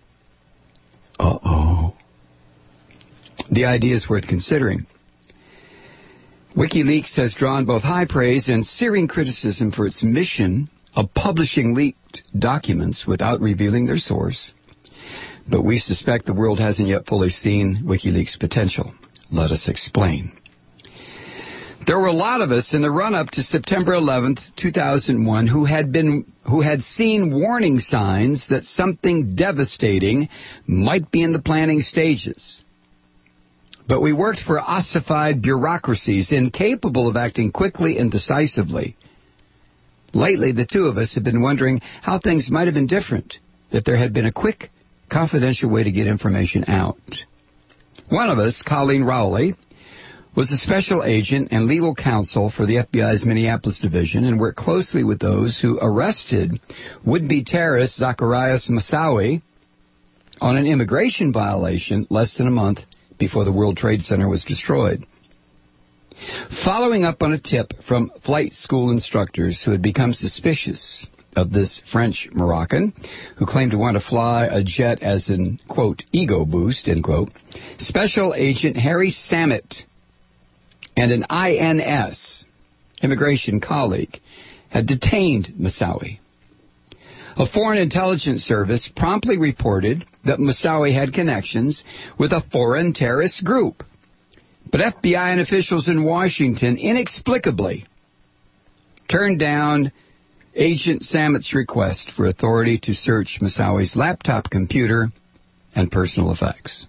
Uh-oh. The idea is worth considering. WikiLeaks has drawn both high praise and searing criticism for its mission of publishing leaked documents without revealing their source. But we suspect the world hasn't yet fully seen WikiLeaks' potential. Let us explain. There were a lot of us in the run-up to September 11th, 2001, who had seen warning signs that something devastating might be in the planning stages. But we worked for ossified bureaucracies incapable of acting quickly and decisively. Lately, the two of us have been wondering how things might have been different if there had been a quick, confidential way to get information out. One of us, Colleen Raleigh, was a special agent and legal counsel for the FBI's Minneapolis division and worked closely with those who arrested would-be terrorist Zacarias Moussaoui on an immigration violation less than a month before the World Trade Center was destroyed. Following up on a tip from flight school instructors who had become suspicious of this French Moroccan who claimed to want to fly a jet as an, quote, ego boost, end quote, Special Agent Harry Samet and an INS, immigration colleague, had detained Moussaoui. A foreign intelligence service promptly reported that Moussaoui had connections with a foreign terrorist group. But FBI and officials in Washington inexplicably turned down Agent Samet's request for authority to search Moussaoui's laptop computer and personal effects.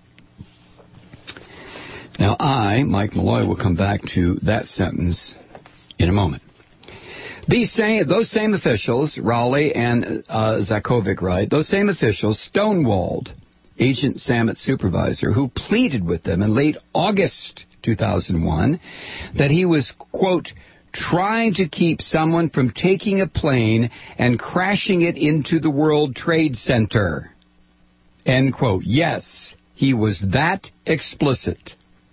Now I, Mike Malloy, will come back to that sentence in a moment. Those same officials, Raleigh and Zakovic, right? Those same officials stonewalled Agent Samet's supervisor, who pleaded with them in late August 2001 that he was, quote, trying to keep someone from taking a plane and crashing it into the World Trade Center, end quote. Yes, he was that explicit.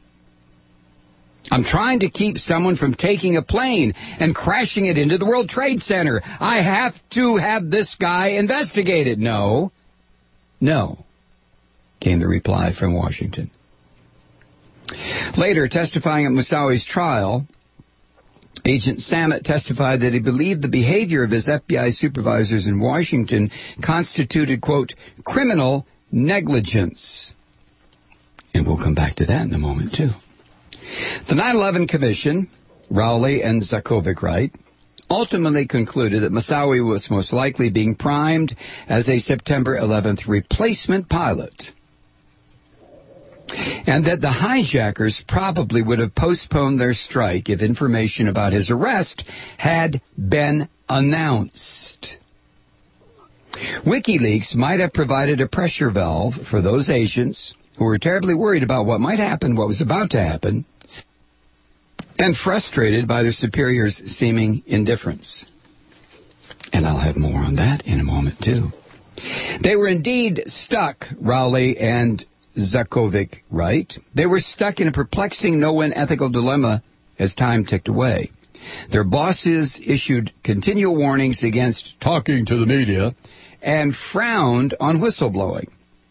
I'm trying to keep someone from taking a plane and crashing it into the World Trade Center. I have to have this guy investigated. No, came the reply from Washington. Later, testifying at Moussaoui's trial, Agent Samet testified that he believed the behavior of his FBI supervisors in Washington constituted, quote, criminal negligence. And we'll come back to that in a moment, too. The 9/11 Commission, Raleigh and Zakovic, right, ultimately concluded that Moussaoui was most likely being primed as a September 11th replacement pilot, and that the hijackers probably would have postponed their strike if information about his arrest had been announced. WikiLeaks might have provided a pressure valve for those agents who were terribly worried about what might happen, what was about to happen, and frustrated by their superiors' seeming indifference. And I'll have more on that in a moment, too. They were indeed stuck, Raleigh and Zakovic, right? They were stuck in a perplexing no-win ethical dilemma as time ticked away. Their bosses issued continual warnings against talking to the media and frowned on whistleblowing.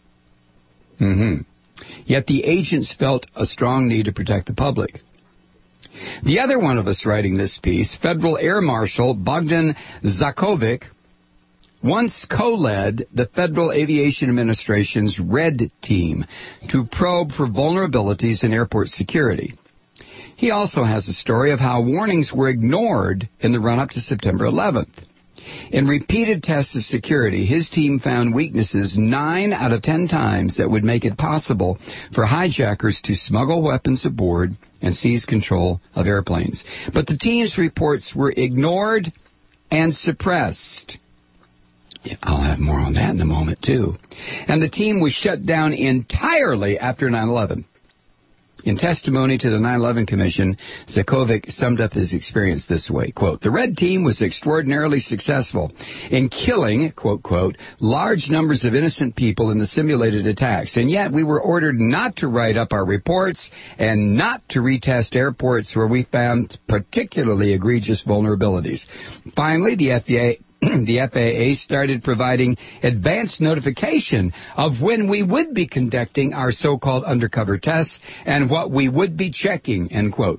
Yet the agents felt a strong need to protect the public. The other one of us writing this piece, Federal Air Marshal Bogdan Zakovic, once co-led the Federal Aviation Administration's RED team to probe for vulnerabilities in airport security. He also has a story of how warnings were ignored in the run-up to September 11th. In repeated tests of security, his team found weaknesses 9 out of 10 times that would make it possible for hijackers to smuggle weapons aboard and seize control of airplanes. But the team's reports were ignored and suppressed. Yeah, I'll have more on that in a moment, too. And the team was shut down entirely after 9/11. In testimony to the 9/11 Commission, Zakovic summed up his experience this way, quote, "The Red Team was extraordinarily successful in killing, quote, quote, large numbers of innocent people in the simulated attacks, and yet we were ordered not to write up our reports and not to retest airports where we found particularly egregious vulnerabilities. Finally, the FAA started providing advance notification of when we would be conducting our so-called undercover tests and what we would be checking," end quote.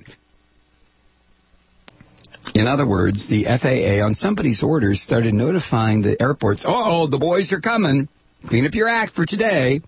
In other words, the FAA, on somebody's orders, started notifying the airports, "Oh, the boys are coming. Clean up your act for today."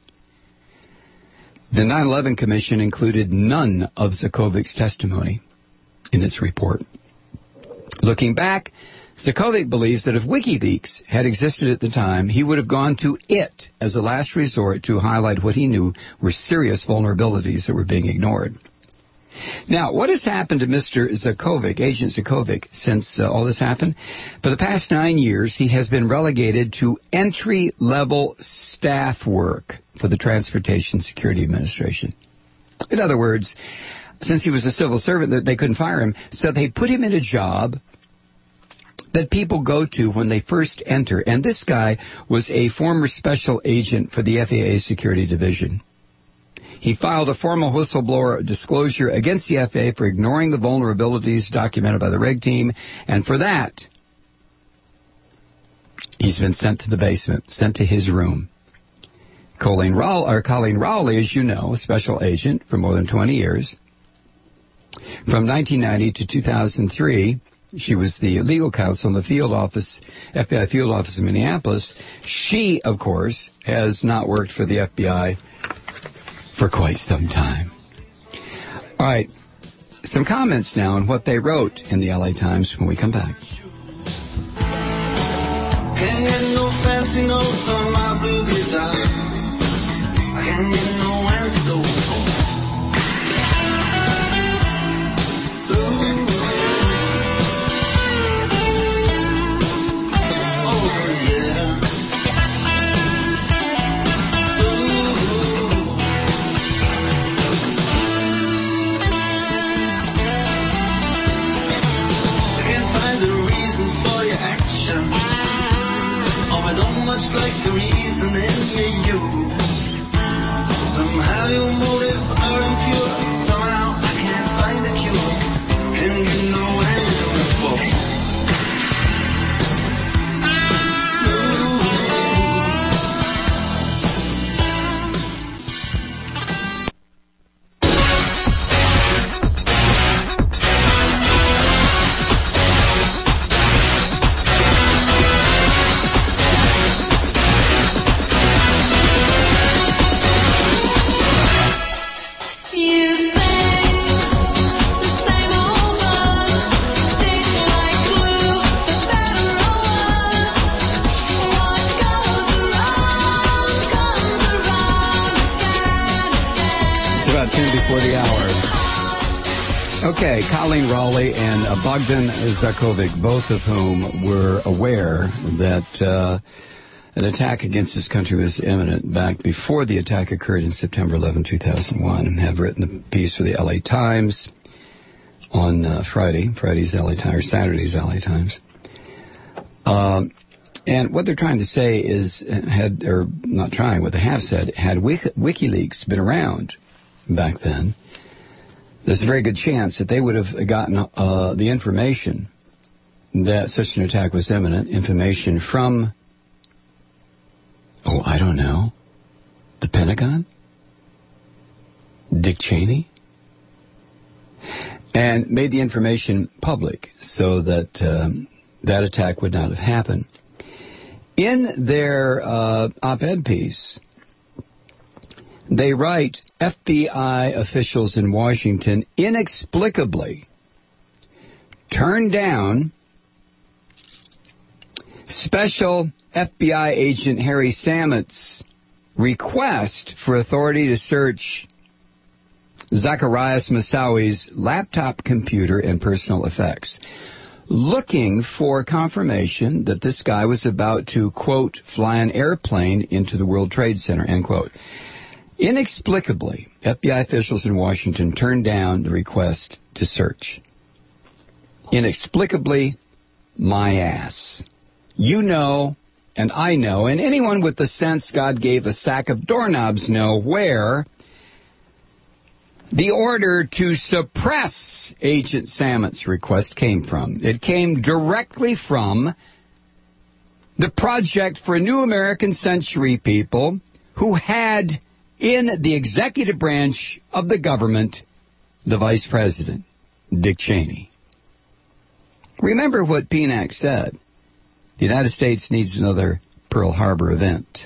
The 9/11 Commission included none of Zakovic's testimony in its report. Looking back, Zakovic believes that if WikiLeaks had existed at the time, he would have gone to it as a last resort to highlight what he knew were serious vulnerabilities that were being ignored. Now, what has happened to Mr. Zakovic, Agent Zakovic, since all this happened? For the past 9 years, he has been relegated to entry-level staff work for the Transportation Security Administration. In other words, since he was a civil servant, they couldn't fire him, so they put him in a job that people go to when they first enter. And this guy was a former special agent for the FAA Security Division. He filed a formal whistleblower disclosure against the FAA for ignoring the vulnerabilities documented by the Red Team, and for that, he's been sent to the basement, sent to his room. Colleen Rowley, as you know, a special agent for more than 20 years. From 1990 to 2003, she was the legal counsel in the FBI field office in Minneapolis. She, of course, has not worked for the FBI for quite some time. All right, some comments now on what they wrote in the LA Times when we come back. Can't get no fancy notes on my blue guitar. I can't get no antidote. Much like the reason in you. Somehow your motives are impure. Somehow I can't find a cure. Can you know antidote for? Okay, Colleen Rowley and Bogdan Zakovic, both of whom were aware that an attack against this country was imminent back before the attack occurred in September 11, 2001, and have written the piece for the LA Times on Saturday's LA Times. And what they're trying to say is, had WikiLeaks been around back then, there's a very good chance that they would have gotten the information that such an attack was imminent, information from, I don't know, the Pentagon? Dick Cheney? And made the information public so that that attack would not have happened. In their op-ed piece, They write, FBI officials in Washington inexplicably turned down Special FBI agent Harry Samet's request for authority to search Zacarias Moussaoi's laptop computer and personal effects, looking for confirmation that this guy was about to, quote, fly an airplane into the World Trade Center, end quote. Inexplicably, FBI officials in Washington turned down the request to search. Inexplicably, my ass. You know, and I know, and anyone with the sense God gave a sack of doorknobs know where the order to suppress Agent Samet's request came from. It came directly from the Project for a New American Century people who had in the executive branch of the government the Vice President, Dick Cheney. Remember what PNAC said. The United States needs another Pearl Harbor event.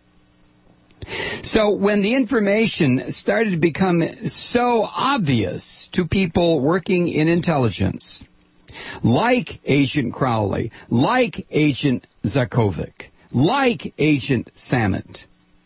So when the information started to become so obvious to people working in intelligence, like Agent Crowley, like Agent Zakovic, like Agent Samet,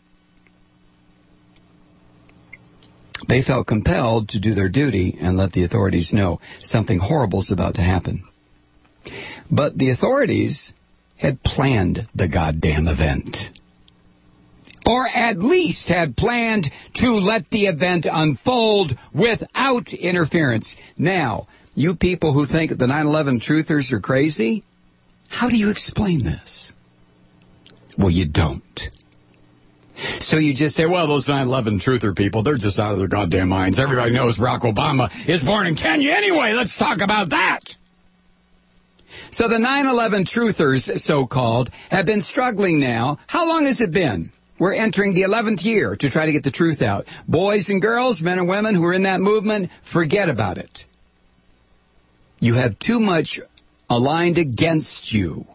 they felt compelled to do their duty and let the authorities know something horrible is about to happen. But the authorities had planned the goddamn event. Or at least had planned to let the event unfold without interference. Now, you people who think the 9/11 truthers are crazy, how do you explain this? Well, you don't. So you just say, well, those 9/11 truther people, they're just out of their goddamn minds. Everybody knows Barack Obama is born in Kenya anyway. Let's talk about that. So the 9/11 truthers, so-called, have been struggling now. How long has it been? We're entering the 11th year to try to get the truth out. Boys and girls, men and women who are in that movement, forget about it. You have too much aligned against you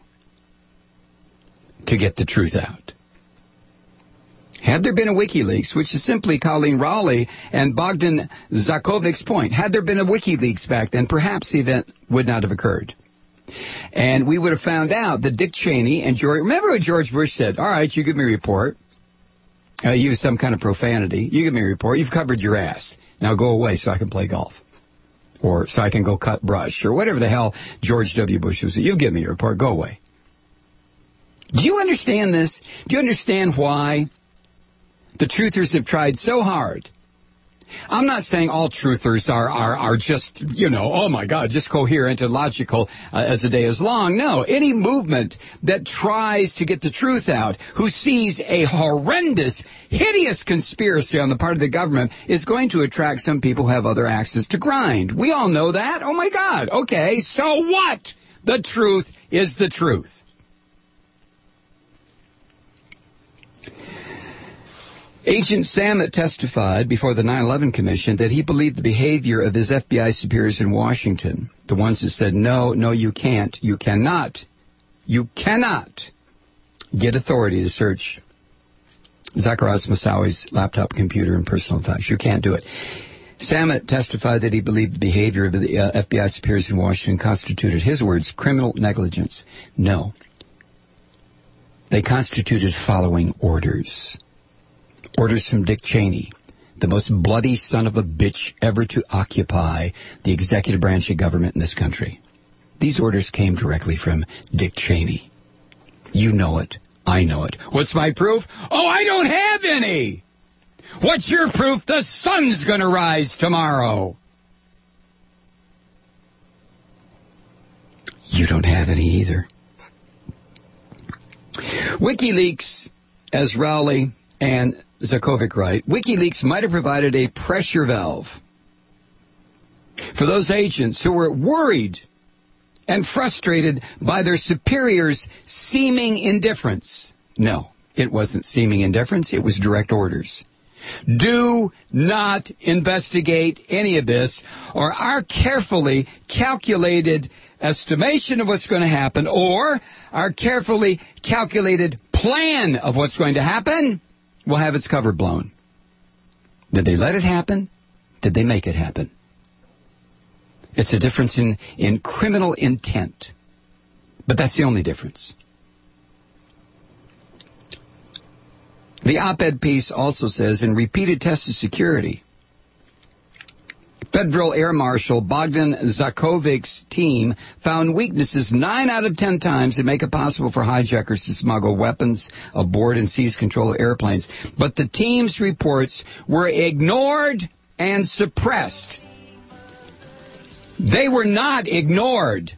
to get the truth out. Had there been a WikiLeaks, which is simply Colleen Rowley and Bogdan Zakovic's point, had there been a WikiLeaks back then, perhaps the event would not have occurred. And we would have found out that Dick Cheney and George... Remember what George Bush said? All right, you give me a report. Use some kind of profanity. You give me a report. You've covered your ass. Now go away so I can play golf. Or so I can go cut brush. Or whatever the hell George W. Bush was. You give me a report. Go away. Do you understand this? Do you understand why the truthers have tried so hard? I'm not saying all truthers are just, oh my God, just coherent and logical as the day is long. No, any movement that tries to get the truth out, who sees a horrendous, hideous conspiracy on the part of the government, is going to attract some people who have other axes to grind. We all know that. Oh my God. Okay, so what? The truth is the truth. Agent Samet testified before the 9/11 Commission that he believed the behavior of his FBI superiors in Washington, the ones that said, no, you can't, you cannot get authority to search Zacarias Moussaoi's laptop computer and personal effects. You can't do it. Samet testified that he believed the behavior of the FBI superiors in Washington constituted, his words, criminal negligence. No. They constituted following orders. Orders from Dick Cheney, the most bloody son of a bitch ever to occupy the executive branch of government in this country. These orders came directly from Dick Cheney. You know it. I know it. What's my proof? Oh, I don't have any. What's your proof? The sun's going to rise tomorrow. You don't have any either. WikiLeaks, as Rowley and Zakovic write, WikiLeaks might have provided a pressure valve for those agents who were worried and frustrated by their superiors' seeming indifference. No, it wasn't seeming indifference. It was direct orders. Do not investigate any of this, or our carefully calculated estimation of what's going to happen, or our carefully calculated plan of what's going to happen will have its cover blown. Did they let it happen? Did they make it happen? It's a difference in criminal intent. But that's the only difference. The op-ed piece also says, in repeated tests of security, Federal Air Marshal Bogdan Zakovic's team found weaknesses 9 out of 10 times that make it possible for hijackers to smuggle weapons aboard and seize control of airplanes. But the team's reports were ignored and suppressed. They were not ignored.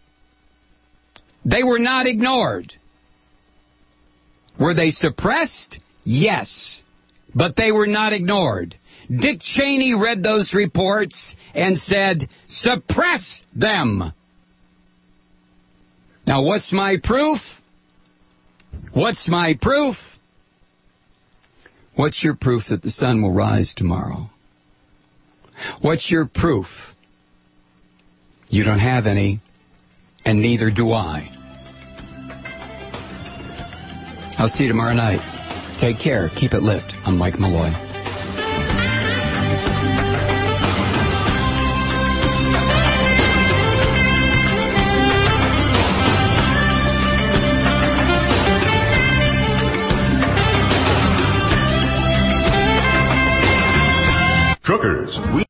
They were not ignored. Were they suppressed? Yes. But they were not ignored. Dick Cheney read those reports and said, suppress them. Now, what's my proof? What's my proof? What's your proof that the sun will rise tomorrow? What's your proof? You don't have any, and neither do I. I'll see you tomorrow night. Take care. Keep it lit. I'm Mike Malloy. Truckers, we